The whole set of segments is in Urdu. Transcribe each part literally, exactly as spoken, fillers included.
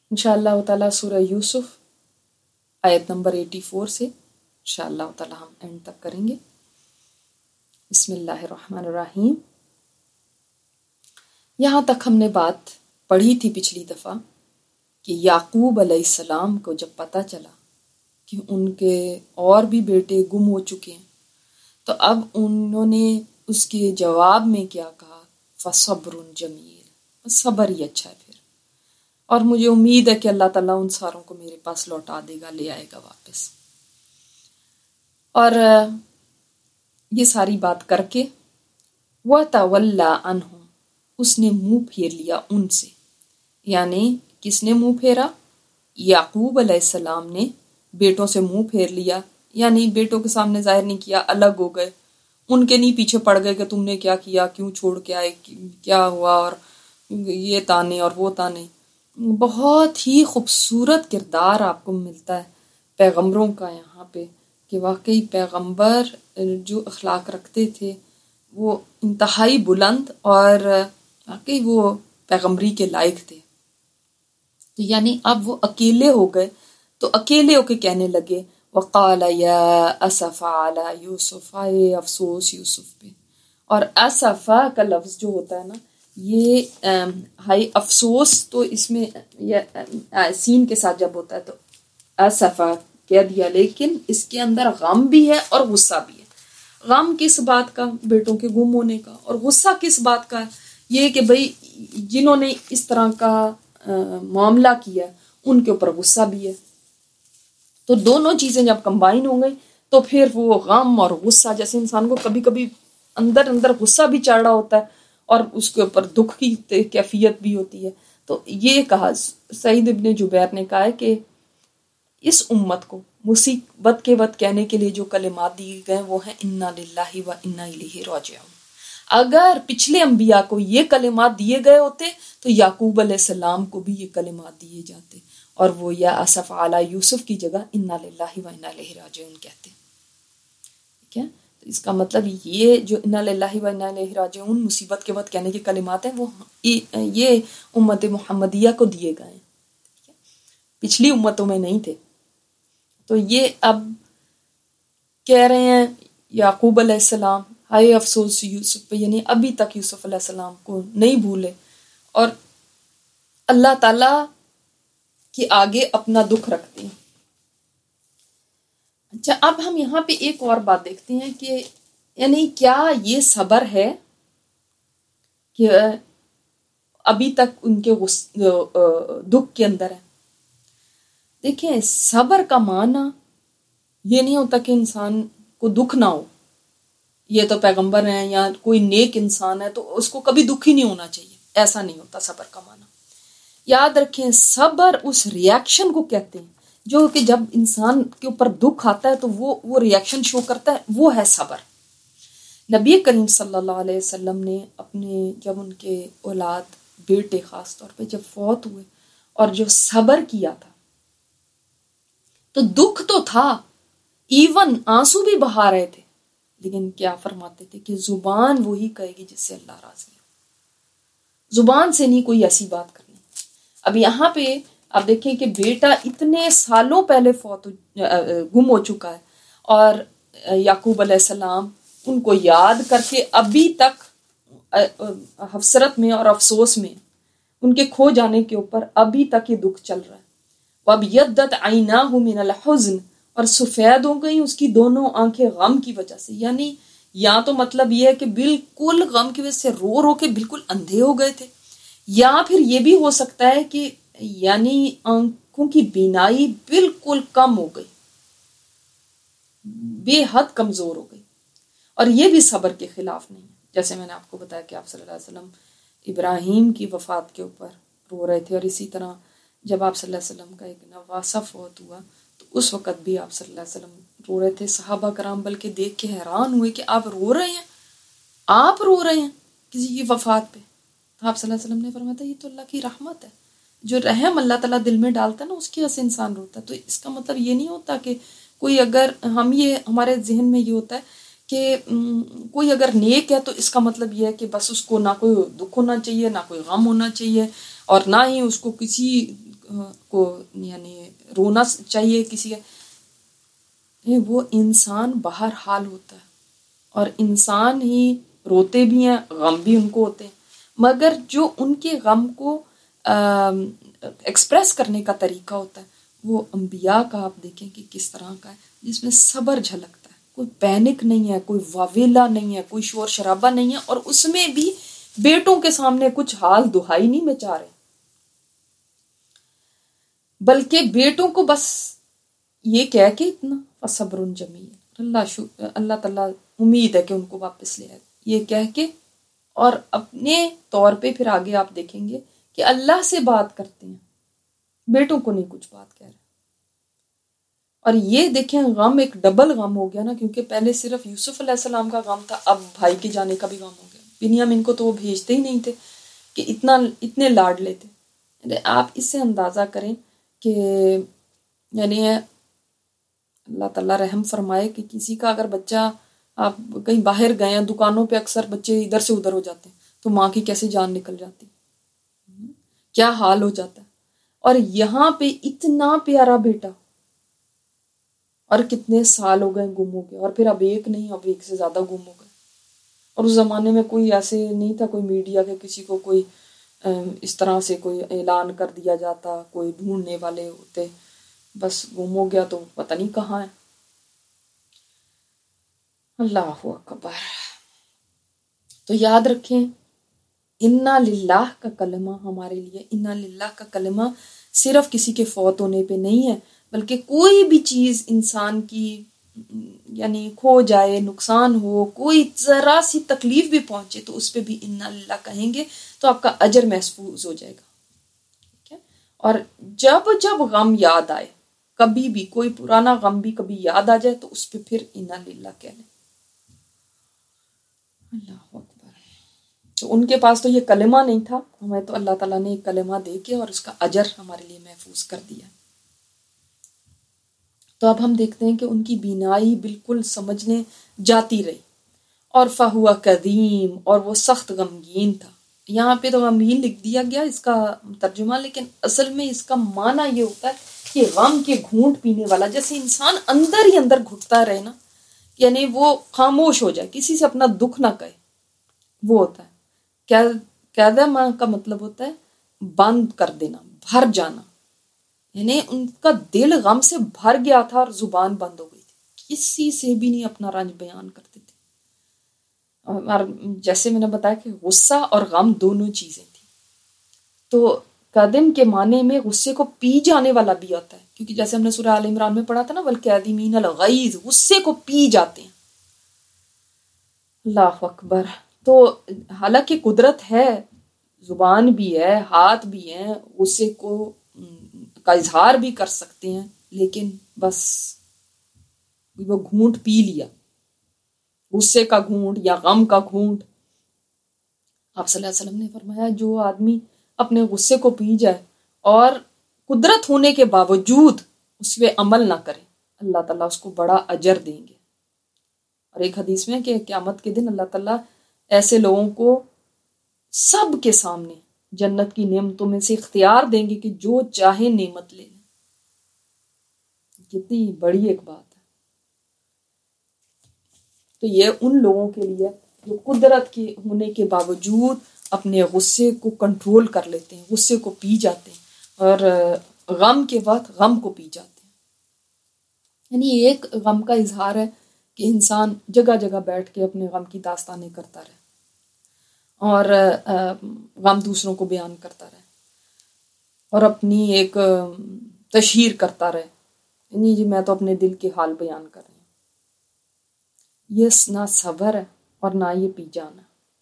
انشاءاللہ تعالیٰ سورہ یوسف آیت نمبر ایٹی فور سے انشاءاللہ تعالیٰ ہم اینڈ تک کریں گے۔ بسم اللہ الرحمن الرحیم۔ یہاں تک ہم نے بات پڑھی تھی پچھلی دفعہ کہ یعقوب علیہ السلام کو جب پتہ چلا کہ ان کے اور بھی بیٹے گم ہو چکے ہیں تو اب انہوں نے اس کے جواب میں کیا کہا؟ فصبر جمیل، صبر ہی اچھا ہے پھر، اور مجھے امید ہے کہ اللہ تعالیٰ ان ساروں کو میرے پاس لوٹا دے گا، لے آئے گا واپس۔ اور یہ ساری بات کر کے وَتَوَلَّى عَنْهُمْ، اس نے منہ پھیر لیا ان سے، یعنی کس نے منہ پھیرا؟ یعقوب علیہ السلام نے بیٹوں سے منہ پھیر لیا، یعنی بیٹوں کے سامنے ظاہر نہیں کیا، الگ ہو گئے، ان کے نہیں پیچھے پڑ گئے کہ تم نے کیا کیا، کیوں چھوڑ کے آئے، کیا ہوا، اور یہ تانے اور وہ تانے۔ بہت ہی خوبصورت کردار آپ کو ملتا ہے پیغمبروں کا یہاں پہ، کہ واقعی پیغمبر جو اخلاق رکھتے تھے وہ انتہائی بلند اور واقعی وہ پیغمبری کے لائق تھے۔ تو یعنی اب وہ اکیلے ہو گئے تو اکیلے ہو کے کہنے لگے وقال یا اسف علی یوسف، آئے افسوس یوسف پہ۔ اور اسفا کا لفظ جو ہوتا ہے نا، یہ ہائی افسوس تو اس میں سین کے ساتھ جب ہوتا ہے تو اسفا کہہ دیا، لیکن اس کے اندر غم بھی ہے اور غصہ بھی ہے۔ غم کس بات کا؟ بیٹوں کے گم ہونے کا، اور غصہ کس بات کا؟ یہ کہ بھئی جنہوں نے اس طرح کا معاملہ کیا ان کے اوپر غصہ بھی ہے۔ تو دونوں چیزیں جب کمبائن ہو گئی تو پھر وہ غم اور غصہ، جیسے انسان کو کبھی کبھی اندر اندر غصہ بھی چڑھ رہا ہوتا ہے اور اس کے اوپر دکھ کی کیفیت بھی ہوتی ہے۔ تو یہ کہا سعید ابن جبیر نے کہا ہے کہ اس امت کو مصیبت کے وقت کہنے کے لیے جو کلمات دیے گئے وہ ہیں انا للہ و انا الیہ راجعون۔ اگر پچھلے انبیاء کو یہ کلمات دیے گئے ہوتے تو یعقوب علیہ السلام کو بھی یہ کلمات دیے جاتے، اور وہ یا اسف علی یوسف کی جگہ انا للہ و انا الیہ راجعون کہتے۔ ٹھیک ہے، تو اس کا مطلب یہ جو انا للہ و انا الیہ راجعون مصیبت کے وقت کہنے کے کلمات ہیں وہ یہ امت محمدیہ کو دیے گئے ہیں، پچھلی امتوں میں نہیں تھے۔ تو یہ اب کہہ رہے ہیں یعقوب علیہ السلام ہائے افسوس یوسف پہ، یعنی ابھی تک یوسف علیہ السلام کو نہیں بھولے، اور اللہ تعالی کے آگے اپنا دکھ رکھتے ہیں۔ اچھا، اب ہم یہاں پہ ایک اور بات دیکھتے ہیں کہ یعنی کیا یہ صبر ہے کہ ابھی تک ان کے دکھ کے اندر ہے؟ دیکھیں، صبر کا معنی یہ نہیں ہوتا کہ انسان کو دکھ نہ ہو، یہ تو پیغمبر ہیں یا کوئی نیک انسان ہے تو اس کو کبھی دکھ ہی نہیں ہونا چاہیے، ایسا نہیں ہوتا صبر کا معنی۔ یاد رکھیں، صبر اس ریاکشن کو کہتے ہیں جو کہ جب انسان کے اوپر دکھ آتا ہے تو وہ وہ ریاکشن شو کرتا ہے، وہ ہے صبر۔ نبی کریم صلی اللہ علیہ وسلم نے اپنے جب ان کے اولاد بیٹے خاص طور پہ جب فوت ہوئے اور جو صبر کیا تھا تو دکھ تو تھا، ایون آنسو بھی بہا رہے تھے، لیکن کیا فرماتے تھے کہ زبان وہی کہے گی جس سے اللہ راضی ہو، زبان سے نہیں کوئی ایسی بات کرنی۔ اب یہاں پہ آپ دیکھیں کہ بیٹا اتنے سالوں پہلے فوت گم ہو چکا ہے، اور یعقوب علیہ السلام ان کو یاد کر کے ابھی تک حسرت میں اور افسوس میں ان کے کھو جانے کے اوپر ابھی تک یہ دکھ چل رہا ہے۔ وَابْيَضَّتْ عَيْنَاهُ مِنَ الْحُزْنِ، اور سفید ہو گئی اس کی دونوں آنکھیں غم کی وجہ سے، یعنی یا تو مطلب یہ ہے کہ بالکل غم کی وجہ سے رو رو کے بالکل اندھے ہو گئے تھے، یا پھر یہ بھی ہو سکتا ہے کہ یعنی آنکھوں کی بینائی بالکل کم ہو گئی، بے حد کمزور ہو گئی، اور یہ بھی صبر کے خلاف نہیں ہے۔ جیسے میں نے آپ کو بتایا کہ آپ صلی اللہ علیہ وسلم ابراہیم کی وفات کے اوپر رو رہے تھے، اور اسی طرح جب آپ صلی اللہ علیہ وسلم کا ایک نواسہ فوت ہوا تو اس وقت بھی آپ صلی اللہ علیہ وسلم رو رہے تھے۔ صحابہ کرام بلکہ دیکھ کے حیران ہوئے کہ آپ رو رہے ہیں، آپ رو رہے ہیں کسی کی وفات پہ۔ تو آپ صلی اللہ علیہ وسلم نے فرمایا تھا یہ تو اللہ کی رحمت ہے، جو رحم اللہ تعالیٰ دل میں ڈالتا ہے نا اس کی وجہ سے انسان روتا ہے۔ تو اس کا مطلب یہ نہیں ہوتا کہ کوئی اگر ہم یہ ہمارے ذہن میں یہ ہوتا ہے کہ کوئی اگر نیک ہے تو اس کا مطلب یہ ہے کہ بس اس کو نہ کوئی دکھ ہونا چاہیے، نہ کوئی غم ہونا چاہیے، اور نہ ہی اس کو کسی کو یعنی رونا چاہیے کسی کا، وہ انسان بہر حال ہوتا ہے، اور انسان ہی روتے بھی ہیں، غم بھی ان کو ہوتے ہیں، مگر جو ان کے غم کو ایکسپریس کرنے کا طریقہ ہوتا ہے وہ انبیاء کا آپ دیکھیں کہ کس طرح کا ہے، جس میں صبر جھلکتا ہے، کوئی پینک نہیں ہے، کوئی واویلا نہیں ہے، کوئی شور شرابہ نہیں ہے، اور اس میں بھی بیٹوں کے سامنے کچھ حال دہائی نہیں مچا رہے، بلکہ بیٹوں کو بس یہ کہہ کے اتنا فصبر جمیل، اللہ شو اللہ تعالیٰ امید ہے کہ ان کو واپس لے آئے، یہ کہہ کے، اور اپنے طور پہ پھر آگے آپ دیکھیں گے کہ اللہ سے بات کرتے ہیں، بیٹوں کو نہیں کچھ بات کہہ رہے۔ اور یہ دیکھیں غم ایک ڈبل غم ہو گیا نا، کیونکہ پہلے صرف یوسف علیہ السلام کا غم تھا، اب بھائی کے جانے کا بھی غم ہو گیا۔ بنیامین کو تو وہ بھیجتے ہی نہیں تھے کہ اتنا اتنے لاڈ لیتے۔ آپ اس سے اندازہ کریں کہ یعنی اللہ تعالیٰ رحم فرمائے کہ کسی کا اگر بچہ، آپ کہیں باہر گئے ہیں، دکانوں پہ اکثر بچے ادھر سے ادھر ہو جاتے ہیں، تو ماں کی کیسے جان نکل جاتی، کیا حال ہو جاتا ہے۔ اور یہاں پہ اتنا پیارا بیٹا، اور کتنے سال ہو گئے گم ہو گئے، اور پھر اب ایک نہیں، اب ایک سے زیادہ گم ہو گئے۔ اور اس زمانے میں کوئی ایسے نہیں تھا کوئی میڈیا کے کسی کو کوئی اس طرح سے کوئی اعلان کر دیا جاتا، کوئی ڈھونڈنے والے ہوتے، بس گم ہو گیا تو پتہ نہیں کہاں ہے۔ اللہ اکبر۔ تو یاد رکھیں انا للہ کا کلمہ ہمارے لیے، انا للہ کا کلمہ صرف کسی کے فوت ہونے پہ نہیں ہے، بلکہ کوئی بھی چیز انسان کی یعنی کھو جائے، نقصان ہو، کوئی ذرا سی تکلیف بھی پہنچے تو اس پہ بھی انا للہ کہیں گے تو آپ کا اجر محفوظ ہو جائے گا، ٹھیک ہے۔ اور جب جب غم یاد آئے، کبھی بھی کوئی پرانا غم بھی کبھی یاد آ جائے تو اس پہ پھر انا للہ کہہ لیں۔ اللہ اکبر۔ تو ان کے پاس تو یہ کلمہ نہیں تھا، ہمیں تو اللہ تعالیٰ نے ایک کلمہ دے کے اور اس کا اجر ہمارے لیے محفوظ کر دیا۔ تو اب ہم دیکھتے ہیں کہ ان کی بینائی بالکل سمجھنے جاتی رہی، اور فہوا قدیم، اور وہ سخت غمگین تھا۔ یہاں پہ تو غمگین لکھ دیا گیا اس کا ترجمہ، لیکن اصل میں اس کا معنی یہ ہوتا ہے کہ غم کے گھونٹ پینے والا، جیسے انسان اندر ہی اندر گھٹتا رہے نا، یعنی وہ خاموش ہو جائے، کسی سے اپنا دکھ نہ کہے، وہ ہوتا ہے قیدہ ماں کا مطلب ہوتا ہے بند کر دینا، بھر جانا، یعنی ان کا دل غم سے بھر گیا تھا اور زبان بند ہو گئی تھی، کسی سے بھی نہیں اپنا رنج بیان کرتے تھے۔ اور جیسے میں نے بتایا کہ غصہ اور غم دونوں چیزیں تھیں، تو قدم کے معنی میں غصے کو پی جانے والا بھی ہوتا ہے، کیونکہ جیسے ہم نے سورہ آل عمران میں پڑھا تھا نا، والکاظمین الغیظ، غصے کو پی جاتے ہیں۔ اللہ اکبر۔ تو حالانکہ قدرت ہے، زبان بھی ہے، ہاتھ بھی ہیں، غصے کو کا اظہار بھی کر سکتے ہیں، لیکن بس وہ گھونٹ پی لیا، غصے کا گھونٹ یا غم کا گھونٹ۔ آپ صلی اللہ علیہ وسلم نے فرمایا جو آدمی اپنے غصے کو پی جائے اور قدرت ہونے کے باوجود اس پہ عمل نہ کرے، اللہ تعالیٰ اس کو بڑا اجر دیں گے۔ اور ایک حدیث میں کہ قیامت کے دن اللہ تعالیٰ ایسے لوگوں کو سب کے سامنے جنت کی نعمتوں میں سے اختیار دیں گے کہ جو چاہے نعمت لے لیں۔ کتنی بڑی ایک بات ہے۔ تو یہ ان لوگوں کے لیے جو قدرت کے ہونے کے باوجود اپنے غصے کو کنٹرول کر لیتے ہیں، غصے کو پی جاتے ہیں، اور غم کے وقت غم کو پی جاتے ہیں۔ یعنی ایک غم کا اظہار ہے کہ انسان جگہ جگہ بیٹھ کے اپنے غم کی داستانیں کرتا رہے اور غم دوسروں کو بیان کرتا رہے اور اپنی ایک تشہیر کرتا رہے، نہیں جی میں تو اپنے دل کے حال بیان کر رہی ہوں۔ یہ نہ صبر ہے اور نہ یہ پی جانا۔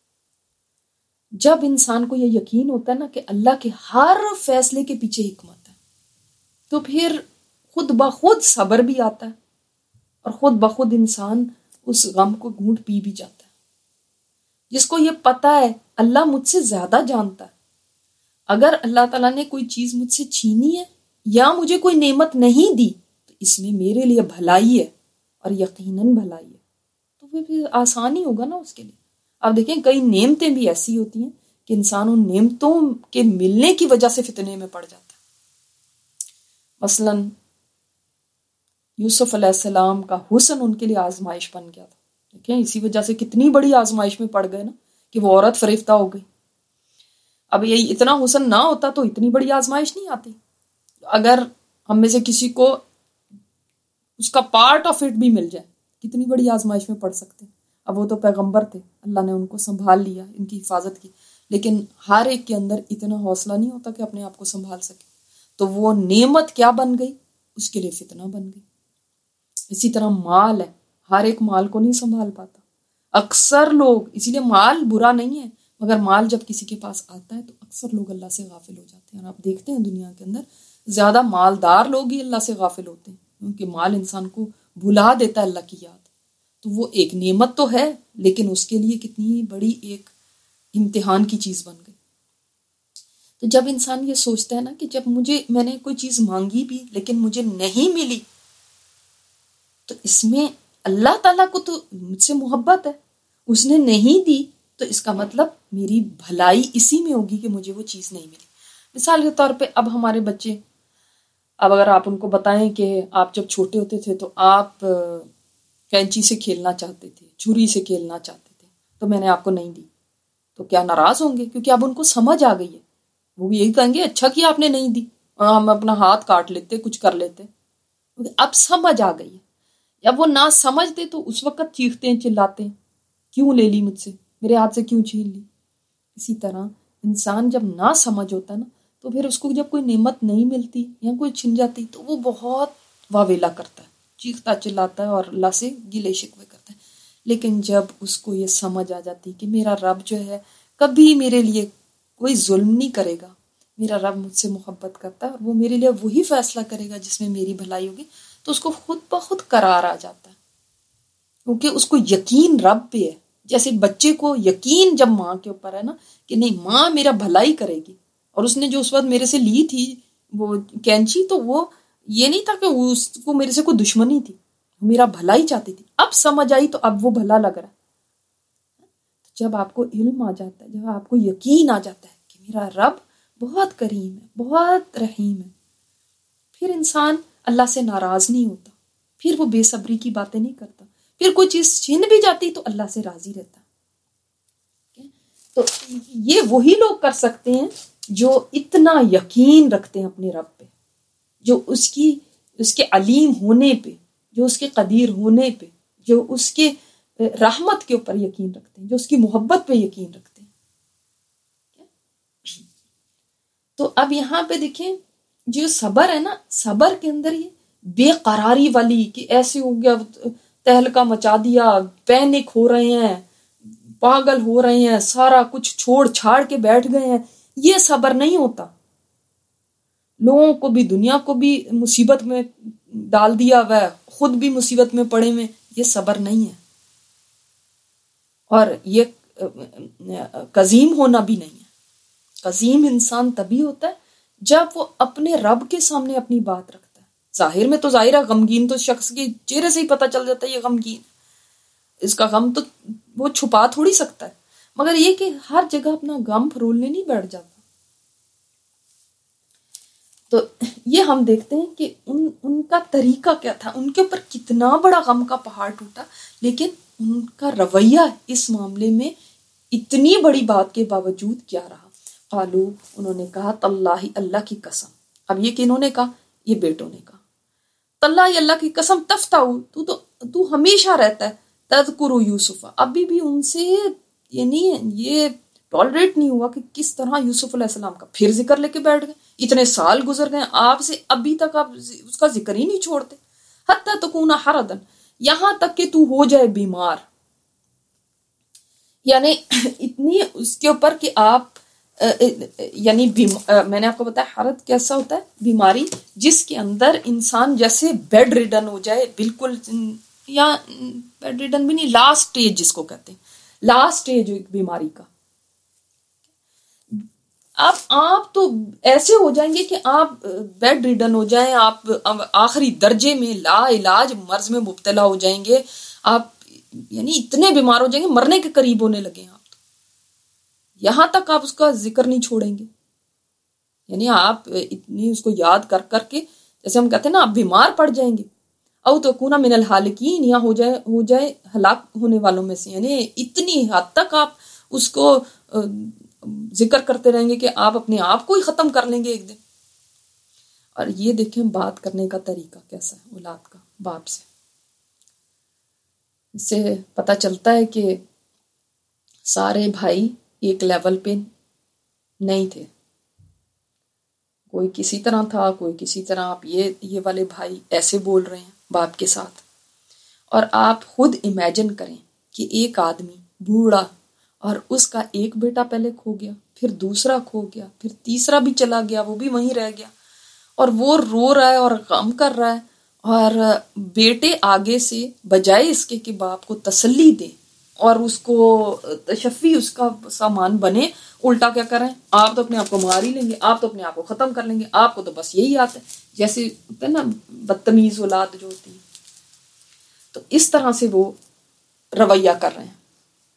جب انسان کو یہ یقین ہوتا ہے نا کہ اللہ کے ہر فیصلے کے پیچھے حکمت ہے، تو پھر خود بخود صبر بھی آتا ہے اور خود بخود انسان اس غم کو گھونٹ پی بھی جاتا ہے۔ جس کو یہ پتا ہے اللہ مجھ سے زیادہ جانتا ہے، اگر اللہ تعالیٰ نے کوئی چیز مجھ سے چھینی ہے یا مجھے کوئی نعمت نہیں دی تو اس میں میرے لیے بھلائی ہے اور یقیناً بھلائی ہے، تو پھر آسان ہی ہوگا نا اس کے لیے۔ آپ دیکھیں کئی نعمتیں بھی ایسی ہوتی ہیں کہ انسان ان نعمتوں کے ملنے کی وجہ سے فتنے میں پڑ جاتا ہے، مثلاً یوسف علیہ السلام کا حسن ان کے لیے آزمائش بن گیا تھا. دیکھیں اسی وجہ سے کتنی بڑی آزمائش میں پڑ گئے نا کہ وہ عورت فریفتہ ہو گئی. اب یہی اتنا حسن نہ ہوتا تو اتنی بڑی آزمائش نہیں آتی. اگر ہم میں سے کسی کو اس کا پارٹ آف اٹ بھی مل جائے کتنی بڑی آزمائش میں پڑ سکتے. اب وہ تو پیغمبر تھے، اللہ نے ان کو سنبھال لیا، ان کی حفاظت کی، لیکن ہر ایک کے اندر اتنا حوصلہ نہیں ہوتا کہ اپنے آپ کو سنبھال سکے. تو وہ نعمت کیا بن گئی، اس کے لیے فتنہ بن گئی. اسی طرح مال ہے، ہر ایک مال کو نہیں سنبھال پاتا. اکثر لوگ، اسی لیے مال برا نہیں ہے، مگر مال جب کسی کے پاس آتا ہے تو اکثر لوگ اللہ سے غافل ہو جاتے ہیں. اور آپ دیکھتے ہیں دنیا کے اندر زیادہ مالدار لوگ ہی اللہ سے غافل ہوتے ہیں، کیونکہ مال انسان کو بھلا دیتا ہے اللہ کی یاد. تو وہ ایک نعمت تو ہے، لیکن اس کے لیے کتنی بڑی ایک امتحان کی چیز بن گئی. تو جب انسان یہ سوچتا ہے نا کہ جب مجھے میں نے کوئی چیز مانگی بھی لیکن مجھے نہیں ملی، تو اس میں اللہ تعالیٰ کو تو مجھ سے محبت ہے، اس نے نہیں دی تو اس کا مطلب میری بھلائی اسی میں ہوگی کہ مجھے وہ چیز نہیں ملی. مثال کے طور پہ اب ہمارے بچے، اب اگر آپ ان کو بتائیں کہ آپ جب چھوٹے ہوتے تھے تو آپ کینچی سے کھیلنا چاہتے تھے، چھری سے کھیلنا چاہتے تھے، تو میں نے آپ کو نہیں دی، تو کیا ناراض ہوں گے؟ کیونکہ اب ان کو سمجھ آ گئی ہے. وہ یہی کہیں گے اچھا کیا آپ نے نہیں دی، ہم اپنا ہاتھ کاٹ لیتے، کچھ کر لیتے. اب سمجھ آ گئی ہے. جب وہ نہ سمجھتے تو اس وقت چیختے ہیں، چلاتے ہیں، کیوں لے لی مجھ سے، میرے ہاتھ سے کیوں چھین لی. اسی طرح انسان جب نہ سمجھ ہوتا نا تو پھر اس کو جب کوئی نعمت نہیں ملتی یا کوئی چھن جاتی تو وہ بہت واویلا کرتا ہے، چیختا چلاتا ہے اور اللہ سے گلے شکوے کرتا ہے. لیکن جب اس کو یہ سمجھ آ جاتی کہ میرا رب جو ہے کبھی میرے لیے کوئی ظلم نہیں کرے گا، میرا رب مجھ سے محبت کرتا ہے اور وہ میرے لیے وہی فیصلہ کرے گا جس میں میری بھلائی ہوگی، تو اس کو خود بخود قرار آ جاتا ہے. کیونکہ اس کو یقین رب پہ ہے. جیسے بچے کو یقین جب ماں کے اوپر ہے نا کہ نہیں ماں میرا بھلائی کرے گی، اور اس نے جو اس وقت میرے سے لی تھی وہ کینچی، تو وہ یہ نہیں تھا کہ اس کو میرے سے کوئی دشمنی تھی، میرا بھلائی چاہتی تھی. اب سمجھ آئی تو اب وہ بھلا لگ رہا ہے. جب آپ کو علم آ جاتا ہے، جب آپ کو یقین آ جاتا ہے کہ میرا رب بہت کریم ہے، بہت رحیم ہے، پھر انسان اللہ سے ناراض نہیں ہوتا، پھر وہ بے صبری کی باتیں نہیں کرتا، پھر کوئی چیز چھین بھی جاتی تو اللہ سے راضی رہتا. تو یہ وہی لوگ کر سکتے ہیں جو اتنا یقین رکھتے ہیں اپنے رب پہ، جو اس کی اس کے علیم ہونے پہ، جو اس کے قدیر ہونے پہ، جو اس کے رحمت کے اوپر یقین رکھتے ہیں، جو اس کی محبت پہ یقین رکھتے ہیں. تو اب یہاں پہ دیکھیں جو صبر ہے نا، صبر کے اندر یہ بے قراری والی کہ ایسے ہو گیا، تہلکہ مچا دیا، پینک ہو رہے ہیں، پاگل ہو رہے ہیں، سارا کچھ چھوڑ چھاڑ کے بیٹھ گئے ہیں، یہ صبر نہیں ہوتا. لوگوں کو بھی دنیا کو بھی مصیبت میں ڈال دیا ہوا ہے، خود بھی مصیبت میں پڑے ہوئے، یہ صبر نہیں ہے. اور یہ قزیم ہونا بھی نہیں ہے. قزیم انسان تبھی ہوتا ہے جب وہ اپنے رب کے سامنے اپنی بات رکھتا ہے. ظاہر میں تو ظاہر ہے غمگین تو شخص کے چہرے سے ہی پتہ چل جاتا ہے یہ غمگین، اس کا غم تو وہ چھپا تھوڑی سکتا ہے، مگر یہ کہ ہر جگہ اپنا غم پھرولنے نہیں بیٹھ جاتا. تو یہ ہم دیکھتے ہیں کہ ان ان کا طریقہ کیا تھا، ان کے اوپر کتنا بڑا غم کا پہاڑ ٹوٹا، لیکن ان کا رویہ اس معاملے میں اتنی بڑی بات کے باوجود کیا رہا. قالو، انہوں نے کہا تاللہ، اللہ کی قسم. اب یہ کنہوں نے کہا؟ یہ بیٹوں نے کہا. تاللہ، اللہ کی قسم، تفتح، تو تو تو ہمیشہ رہتا ہے، تذکر یوسف، ابھی بھی ان سے یعنی یہ ٹالریٹ نہیں ہوا کہ کس طرح یوسف علیہ السلام کا پھر ذکر لے کے بیٹھ گئے. اتنے سال گزر گئے آپ سے، ابھی تک آپ اس کا ذکر ہی نہیں چھوڑتے. حتی تکون حردن، یہاں تک کہ تو ہو جائے بیمار، یعنی اتنی اس کے اوپر کہ آپ یعنی میں نے آپ کو بتایا حرد کیسا ہوتا ہے، بیماری جس کے اندر انسان جیسے بیڈ ریڈن ہو جائے، بالکل، یا بیڈ ریڈن بھی نہیں، لاسٹ سٹیج جس کو کہتے ہیں، لاسٹ سٹیج ایک بیماری کا. اب آپ تو ایسے ہو جائیں گے کہ آپ بیڈ ریڈن ہو جائیں، آپ آخری درجے میں لا علاج مرض میں مبتلا ہو جائیں گے، آپ یعنی اتنے بیمار ہو جائیں گے، مرنے کے قریب ہونے لگے ہیں آپ تو، یہاں تک آپ اس کا ذکر نہیں چھوڑیں گے. یعنی آپ اتنی اس کو یاد کر کر کے جیسے ہم کہتے ہیں نا آپ بیمار پڑ جائیں گے، او تو کونا من الحالکین، یا ہو جائے ہو جائے ہلاک ہونے والوں میں سے، یعنی اتنی حد تک آپ اس کو ذکر کرتے رہیں گے کہ آپ اپنے آپ کو ہی ختم کر لیں گے ایک دن۔ اور یہ دیکھیں بات کرنے کا طریقہ کیسا ہے اولاد کا باپ سے، اس سے پتہ چلتا ہے کہ سارے بھائی ایک لیول پہ نہیں تھے، کوئی کسی طرح تھا، کوئی کسی طرح۔ آپ یہ یہ والے بھائی ایسے بول رہے ہیں باپ کے ساتھ، اور آپ خود امیجن کریں کہ ایک آدمی بوڑھا، اور اس کا ایک بیٹا پہلے کھو گیا، پھر دوسرا کھو گیا، پھر تیسرا بھی چلا گیا، وہ بھی وہیں رہ گیا، اور وہ رو رہا ہے اور غم کر رہا ہے، اور بیٹے آگے سے بجائے اس کے کہ باپ کو تسلی دے اور اس کو تشفی اس کا سامان بنے، الٹا کیا کریں، آپ تو اپنے آپ کو مار ہی لیں گے، آپ تو اپنے آپ کو ختم کر لیں گے، آپ کو تو بس یہی آتا ہے، جیسے ہوتا ہے نا بدتمیز اولاد جو ہوتی ہے، تو اس طرح سے وہ رویہ کر رہے ہیں۔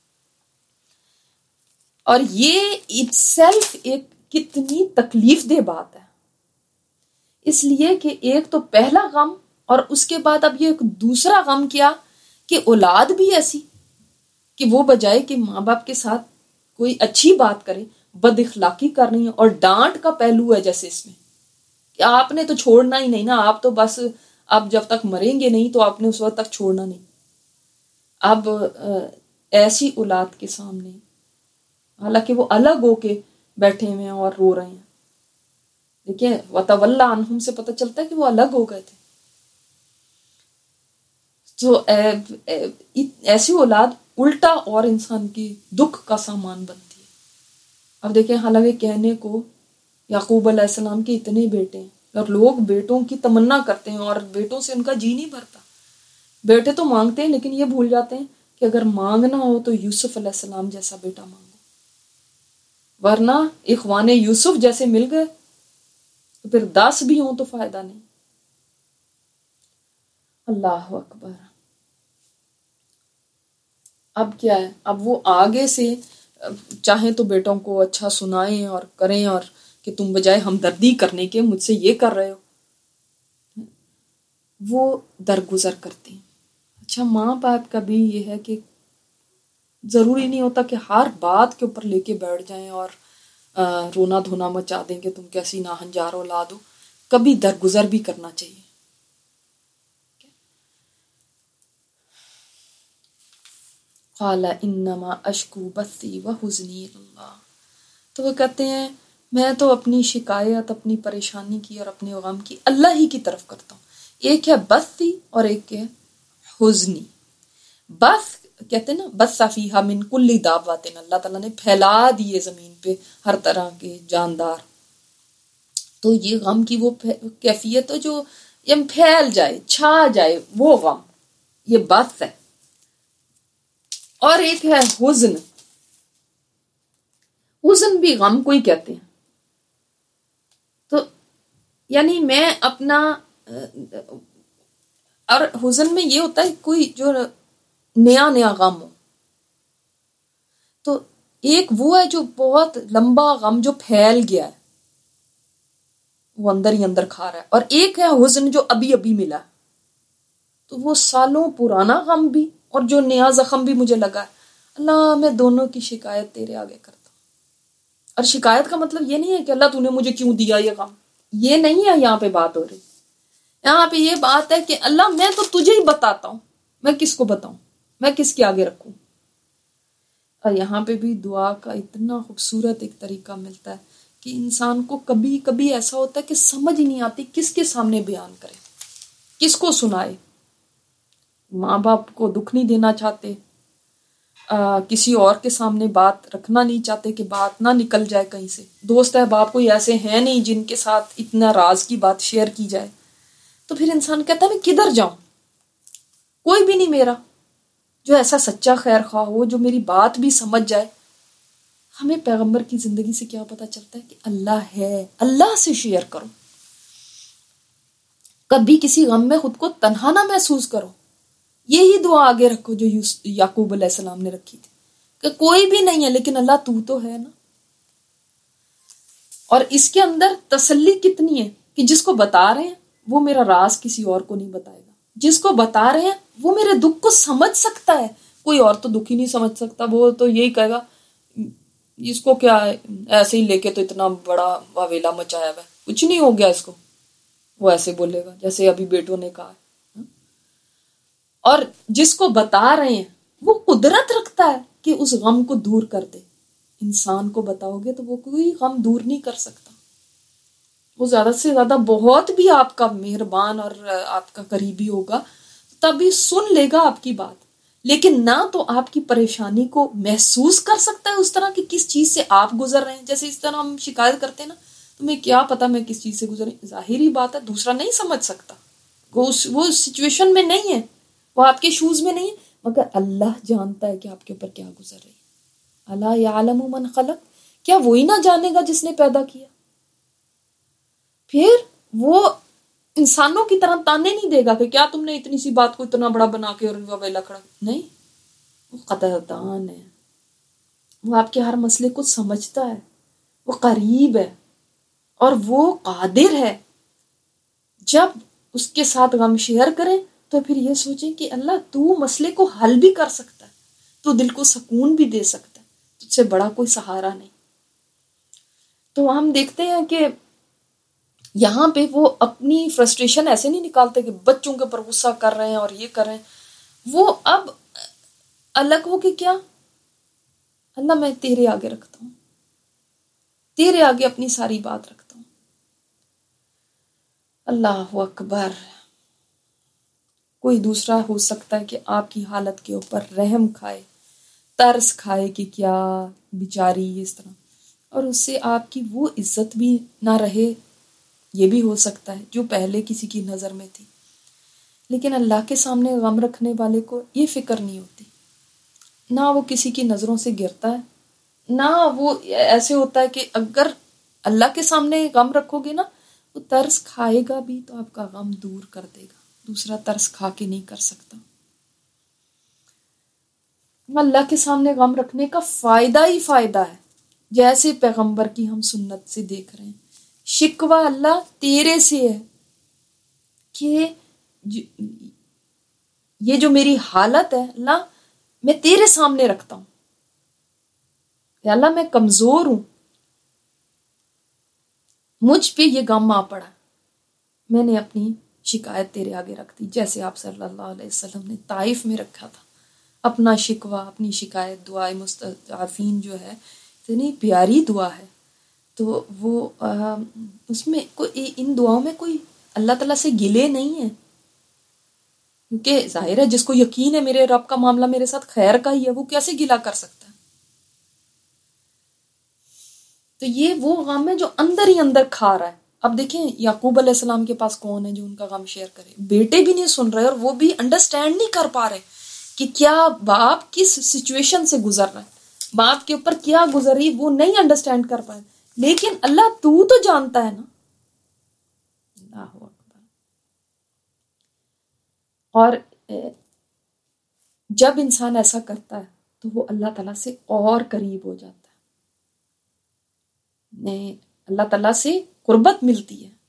اور یہ اٹ سیلف ایک کتنی تکلیف دہ بات ہے، اس لیے کہ ایک تو پہلا غم، اور اس کے بعد اب یہ ایک دوسرا غم کیا کہ اولاد بھی ایسی کہ وہ بجائے کہ ماں باپ کے ساتھ کوئی اچھی بات کرے، بد اخلاقی کر رہی ہے، اور ڈانٹ کا پہلو ہے جیسے اس میں کہ آپ نے تو چھوڑنا ہی نہیں نا، آپ تو بس آپ جب تک مریں گے نہیں تو آپ نے اس وقت تک چھوڑنا نہیں۔ اب ایسی اولاد کے سامنے، حالانکہ وہ الگ ہو کے بیٹھے ہوئے ہیں اور رو رہے ہیں، دیکھیں وَتَوَلَّى عَنْهُمْ سے پتہ چلتا ہے کہ وہ الگ ہو گئے تھے۔ تو ایسی اولاد الٹا اور انسان کی دکھ کا سامان بنتی ہے۔ اب دیکھیں حالانکہ کہنے کو یعقوب علیہ السلام کے اتنے بیٹے ہیں، اور لوگ بیٹوں کی تمنا کرتے ہیں اور بیٹوں سے ان کا جی نہیں بھرتا، بیٹے تو مانگتے ہیں لیکن یہ بھول جاتے ہیں کہ اگر مانگنا ہو تو یوسف علیہ السلام جیسا بیٹا مانگو، ورنہ اخوان یوسف جیسے مل گئے تو پھر دس بھی ہوں تو فائدہ نہیں۔ اللہ اکبر۔ اب کیا ہے، اب وہ آگے سے چاہیں تو بیٹوں کو اچھا سنائیں اور کریں، اور کہ تم بجائے ہمدردی کرنے کے مجھ سے یہ کر رہے ہو، وہ درگزر کرتے ہیں۔ اچھا ماں باپ کا بھی یہ ہے کہ ضروری نہیں ہوتا کہ ہر بات کے اوپر لے کے بیٹھ جائیں اور رونا دھونا مچا دیں کہ تم کیسی ناہنجار اولاد ہو، کبھی درگزر بھی کرنا چاہیے۔ قال انما اشکو بثی وحزنی اللہ، تو وہ کہتے ہیں میں تو اپنی شکایت، اپنی پریشانی کی اور اپنے غم کی اللہ ہی کی طرف کرتا ہوں۔ ایک ہے بثی اور ایک ہے حزنی۔ بث کہتے ہیں نا بث فیہا من کل دابۃ، اللہ تعالیٰ نے پھیلا دیے زمین پہ ہر طرح کے جاندار، تو یہ غم کی وہ کیفیت ہے جو یہ پھیل جائے، چھا جائے، وہ غم، یہ بث ہے۔ اور ایک ہے حزن، حزن بھی غم کو ہی کہتے ہیں۔ تو یعنی میں اپنا، اور حزن میں یہ ہوتا ہے کوئی جو نیا نیا غم ہو، تو ایک وہ ہے جو بہت لمبا غم جو پھیل گیا ہے، وہ اندر ہی اندر کھا رہا ہے، اور ایک ہے حزن جو ابھی ابھی ملا، تو وہ سالوں پرانا غم بھی اور جو نیا زخم بھی مجھے لگا ہے، اللہ میں دونوں کی شکایت تیرے آگے کرتا ہوں۔ اور شکایت کا مطلب یہ نہیں ہے کہ اللہ تو نے مجھے کیوں دیا یہ غم، یہ نہیں ہے یہاں پہ بات ہو رہی، یہاں پہ یہ بات ہے کہ اللہ میں تو تجھے ہی بتاتا ہوں، میں کس کو بتاؤں، میں کس کے آگے رکھوں۔ اور یہاں پہ بھی دعا کا اتنا خوبصورت ایک طریقہ ملتا ہے کہ انسان کو کبھی کبھی ایسا ہوتا ہے کہ سمجھ ہی نہیں آتی کس کے سامنے بیان کرے، کس کو سنائے۔ ماں باپ کو دکھ نہیں دینا چاہتے، آ, کسی اور کے سامنے بات رکھنا نہیں چاہتے کہ بات نہ نکل جائے کہیں سے، دوست احباب کوئی ایسے ہیں نہیں جن کے ساتھ اتنا راز کی بات شیئر کی جائے، تو پھر انسان کہتا ہے میں کدھر جاؤں، کوئی بھی نہیں میرا جو ایسا سچا خیر خواہ ہو جو میری بات بھی سمجھ جائے۔ ہمیں پیغمبر کی زندگی سے کیا پتہ چلتا ہے کہ اللہ ہے، اللہ سے شیئر کرو، کبھی کسی غم میں خود کو تنہا نہ محسوس کرو، یہی دعا آگے رکھو جو یعقوب علیہ السلام نے رکھی تھی کہ کوئی بھی نہیں ہے لیکن اللہ تو تو ہے نا۔ اور اس کے اندر تسلی کتنی ہے کہ جس کو بتا رہے ہیں وہ میرا راز کسی اور کو نہیں بتائے گا. جس کو بتا رہے ہیں وہ میرے دکھ کو سمجھ سکتا ہے. کوئی اور تو دکھ ہی نہیں سمجھ سکتا. وہ تو یہی کہے گا اس کو کیا ہے, ایسے ہی لے کے تو اتنا بڑا واویلا مچایا ہوا ہے, کچھ نہیں ہو گیا اس کو. وہ ایسے بولے گا جیسے ابھی بیٹوں نے کہا ہے. اور جس کو بتا رہے ہیں وہ قدرت رکھتا ہے کہ اس غم کو دور کر دے. انسان کو بتاؤ گے تو وہ کوئی غم دور نہیں کر سکتا. وہ زیادہ سے زیادہ بہت بھی آپ کا مہربان اور آپ کا قریبی ہوگا تبھی سن لے گا آپ کی بات, لیکن نہ تو آپ کی پریشانی کو محسوس کر سکتا ہے اس طرح کی کس چیز سے آپ گزر رہے ہیں. جیسے اس طرح ہم شکایت کرتے ہیں نا, تمہیں کیا پتا میں کس چیز سے گزر رہی. ظاہری بات ہے دوسرا نہیں سمجھ سکتا, وہ اس وہ سچویشن میں نہیں ہے, وہ آپ کے شوز میں نہیں ہے, مگر اللہ جانتا ہے کہ آپ کے اوپر کیا گزر رہی ہے. الا یعلم من خلق, کیا وہی نہ جانے گا جس نے پیدا کیا. پھر وہ انسانوں کی طرح تانے نہیں دے گا کہ کیا تم نے اتنی سی بات کو اتنا بڑا بنا کے اور ویلا کھڑا. نہیں, وہ قدردان ہے, وہ آپ کے ہر مسئلے کو سمجھتا ہے, وہ قریب ہے اور وہ قادر ہے. جب اس کے ساتھ غم شیئر کریں تو پھر یہ سوچیں کہ اللہ تو مسئلے کو حل بھی کر سکتا ہے, تو دل کو سکون بھی دے سکتا ہے, تجھ سے بڑا کوئی سہارا نہیں. تو ہم دیکھتے ہیں کہ یہاں پہ وہ اپنی فرسٹریشن ایسے نہیں نکالتے کہ بچوں کے اوپر غصہ کر رہے ہیں اور یہ کر رہے ہیں. وہ اب الگ ہو کہ کیا اللہ میں تیرے آگے رکھتا ہوں, تیرے آگے اپنی ساری بات رکھتا ہوں. اللہ اکبر. کوئی دوسرا ہو سکتا ہے کہ آپ کی حالت کے اوپر رحم کھائے, ترس کھائے کہ کیا بیچاری اس طرح, اور اس سے آپ کی وہ عزت بھی نہ رہے. یہ بھی ہو سکتا ہے جو پہلے کسی کی نظر میں تھی. لیکن اللہ کے سامنے غم رکھنے والے کو یہ فکر نہیں ہوتی, نہ وہ کسی کی نظروں سے گرتا ہے, نہ وہ ایسے ہوتا ہے کہ اگر اللہ کے سامنے غم رکھو گے نا, وہ ترس کھائے گا بھی تو آپ کا غم دور کر دے گا, دوسرا ترس کھا کے نہیں کر سکتا. اللہ کے سامنے غم رکھنے کا فائدہ ہی فائدہ ہے, جیسے پیغمبر کی ہم سنت سے دیکھ رہے ہیں. شکوہ اللہ تیرے سے ہے کہ یہ جو میری حالت ہے اللہ میں تیرے سامنے رکھتا ہوں. کہ اللہ میں کمزور ہوں, مجھ پہ یہ غم آ پڑا, میں نے اپنی شکایت تیرے آگے رکھ دی. جیسے آپ صلی اللہ علیہ وسلم نے طائف میں رکھا تھا اپنا شکوہ, اپنی شکایت. دعائے مستضعفین جو ہے اتنی پیاری دعا ہے, تو وہ اس میں کوئی ان دعاؤں میں کوئی اللہ تعالیٰ سے گلے نہیں ہیں, کیونکہ ظاہر ہے جس کو یقین ہے میرے رب کا معاملہ میرے ساتھ خیر کا ہی ہے, وہ کیسے گلا کر سکتا ہے. تو یہ وہ غم ہے جو اندر ہی اندر کھا رہا ہے. اب دیکھیں یعقوب علیہ السلام کے پاس کون ہے جو ان کا غم شیئر کرے. بیٹے بھی نہیں سن رہے اور وہ بھی انڈرسٹینڈ نہیں کر پا رہے کہ کیا باپ کس سچویشن سے گزر رہا ہے, باپ کے اوپر کیا گزر رہی, وہ نہیں انڈرسٹینڈ کر پائے. لیکن اللہ تو تو جانتا ہے نا. اللہ اکبر. اور جب انسان ایسا کرتا ہے تو وہ اللہ تعالیٰ سے اور قریب ہو جاتا ہے, نہیں اللہ تعالیٰ سے قربت ملتی ہے.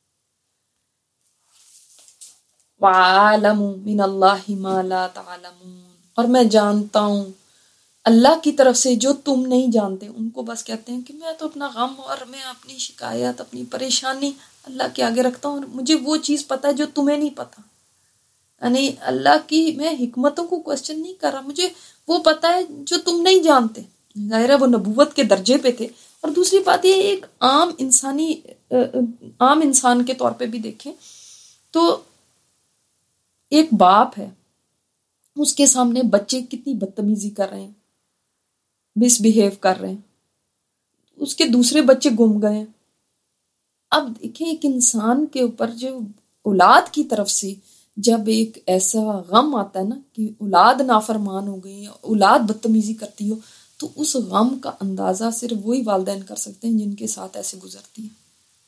وَعَالَمُ مِنَ اللَّهِ مَا لَا تَعْلَمُونَ, اور میں جانتا ہوں اللہ کی طرف سے جو تم نہیں جانتے. ان کو بس کہتے ہیں کہ میں تو اپنا غم اور میں اپنی شکایت اپنی پریشانی اللہ کے آگے رکھتا ہوں, اور مجھے وہ چیز پتہ ہے جو تمہیں نہیں پتہ. یعنی اللہ کی میں حکمتوں کو کوسچن نہیں کر رہا, مجھے وہ پتہ ہے جو تم نہیں جانتے. ظاہر ہے وہ نبوت کے درجے پہ تھے. اور دوسری بات یہ ایک عام انسانی عام انسان کے طور پہ بھی دیکھیں تو ایک باپ ہے, اس کے سامنے بچے کتنی بدتمیزی کر رہے ہیں, مس بیہیو کر رہے ہیں, اس کے دوسرے بچے گم گئے ہیں. اب دیکھیں ایک انسان کے اوپر جو اولاد کی طرف سے جب ایک ایسا غم آتا ہے نا کہ اولاد نافرمان ہو گئی, اولاد بدتمیزی کرتی ہو, تو اس غم کا اندازہ صرف وہی والدین کر سکتے ہیں جن کے ساتھ ایسے گزرتی ہے.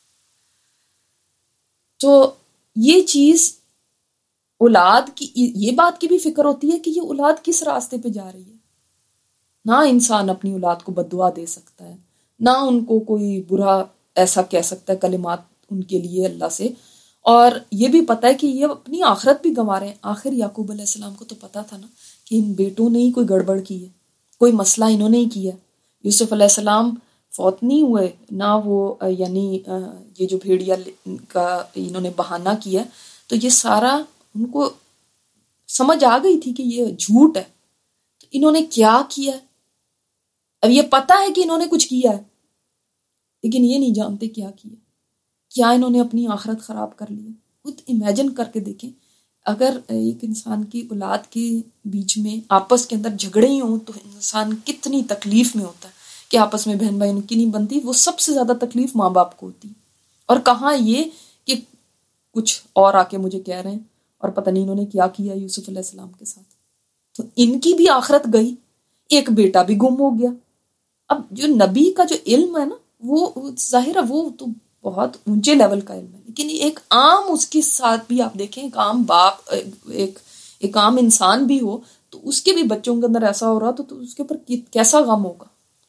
تو یہ چیز اولاد کی, یہ بات کی بھی فکر ہوتی ہے کہ یہ اولاد کس راستے پہ جا رہی ہے. نہ انسان اپنی اولاد کو بددعا دے سکتا ہے, نہ ان کو کوئی برا ایسا کہہ سکتا ہے کلمات ان کے لیے اللہ سے, اور یہ بھی پتا ہے کہ یہ اپنی آخرت بھی گنوا رہے ہیں. آخر یعقوب علیہ السلام کو تو پتا تھا نا کہ ان بیٹوں نے ہی کوئی گڑبڑ کی ہے، کوئی مسئلہ انہوں نے ہی کیا. یوسف علیہ السلام فوت نہیں ہوئے، نہ وہ یعنی یہ جو بھیڑیا کا انہوں نے بہانہ کیا، تو یہ سارا ان کو سمجھ آ گئی تھی کہ یہ جھوٹ ہے. تو انہوں نے کیا کیا ہے؟ اب یہ پتا ہے کہ انہوں نے کچھ کیا ہے، لیکن یہ نہیں جانتے کیا کیا. کیا انہوں نے اپنی آخرت خراب کر لی. خود امیجن کر کے دیکھیں، اگر ایک انسان کی اولاد کے بیچ میں آپس کے اندر جھگڑے ہی ہوں تو انسان کتنی تکلیف میں ہوتا ہے کہ آپس میں بہن بھائی کی نہیں بنتی. وہ سب سے زیادہ تکلیف ماں باپ کو ہوتی. اور کہاں یہ کہ کچھ اور آ کے مجھے کہہ رہے ہیں اور پتہ نہیں انہوں نے کیا کیا یوسف علیہ السلام کے ساتھ. تو ان کی بھی آخرت گئی، ایک بیٹا بھی گم ہو گیا. اب جو نبی کا جو علم ہے نا، وہ ظاہر ہے وہ تو بہت اونچے لیول کا علم ہے، لیکن ایک عام اس کے ساتھ بھی آپ دیکھیں، ایک عام باپ ایک ایک عام انسان بھی ہو تو اس کے بھی بچوں کے اندر ایسا ہو رہا تو, تو اس کے اوپر کیسا غم ہوگا.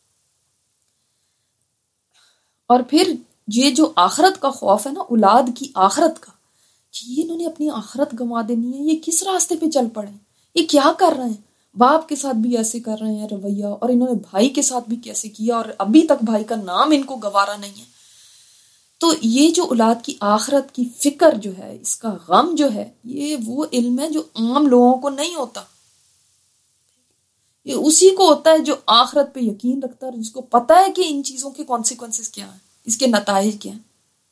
اور پھر یہ جو آخرت کا خوف ہے نا، اولاد کی آخرت کا، کہ یہ انہوں نے اپنی آخرت گنوا دینی ہے، یہ کس راستے پہ چل پڑے ہیں، یہ کیا کر رہے ہیں. باپ کے ساتھ بھی ایسے کر رہے ہیں رویہ، اور انہوں نے بھائی کے ساتھ بھی کیسے کیا، اور ابھی تک بھائی کا نام ان کو گوارا نہیں ہے. تو یہ جو اولاد کی آخرت کی فکر جو ہے، اس کا غم جو ہے، یہ وہ علم ہے جو عام لوگوں کو نہیں ہوتا. یہ اسی کو ہوتا ہے جو آخرت پہ یقین رکھتا ہے، جس کو پتا ہے کہ ان چیزوں کے کانسیکوینسز کیا ہیں، اس کے نتائج کیا ہیں.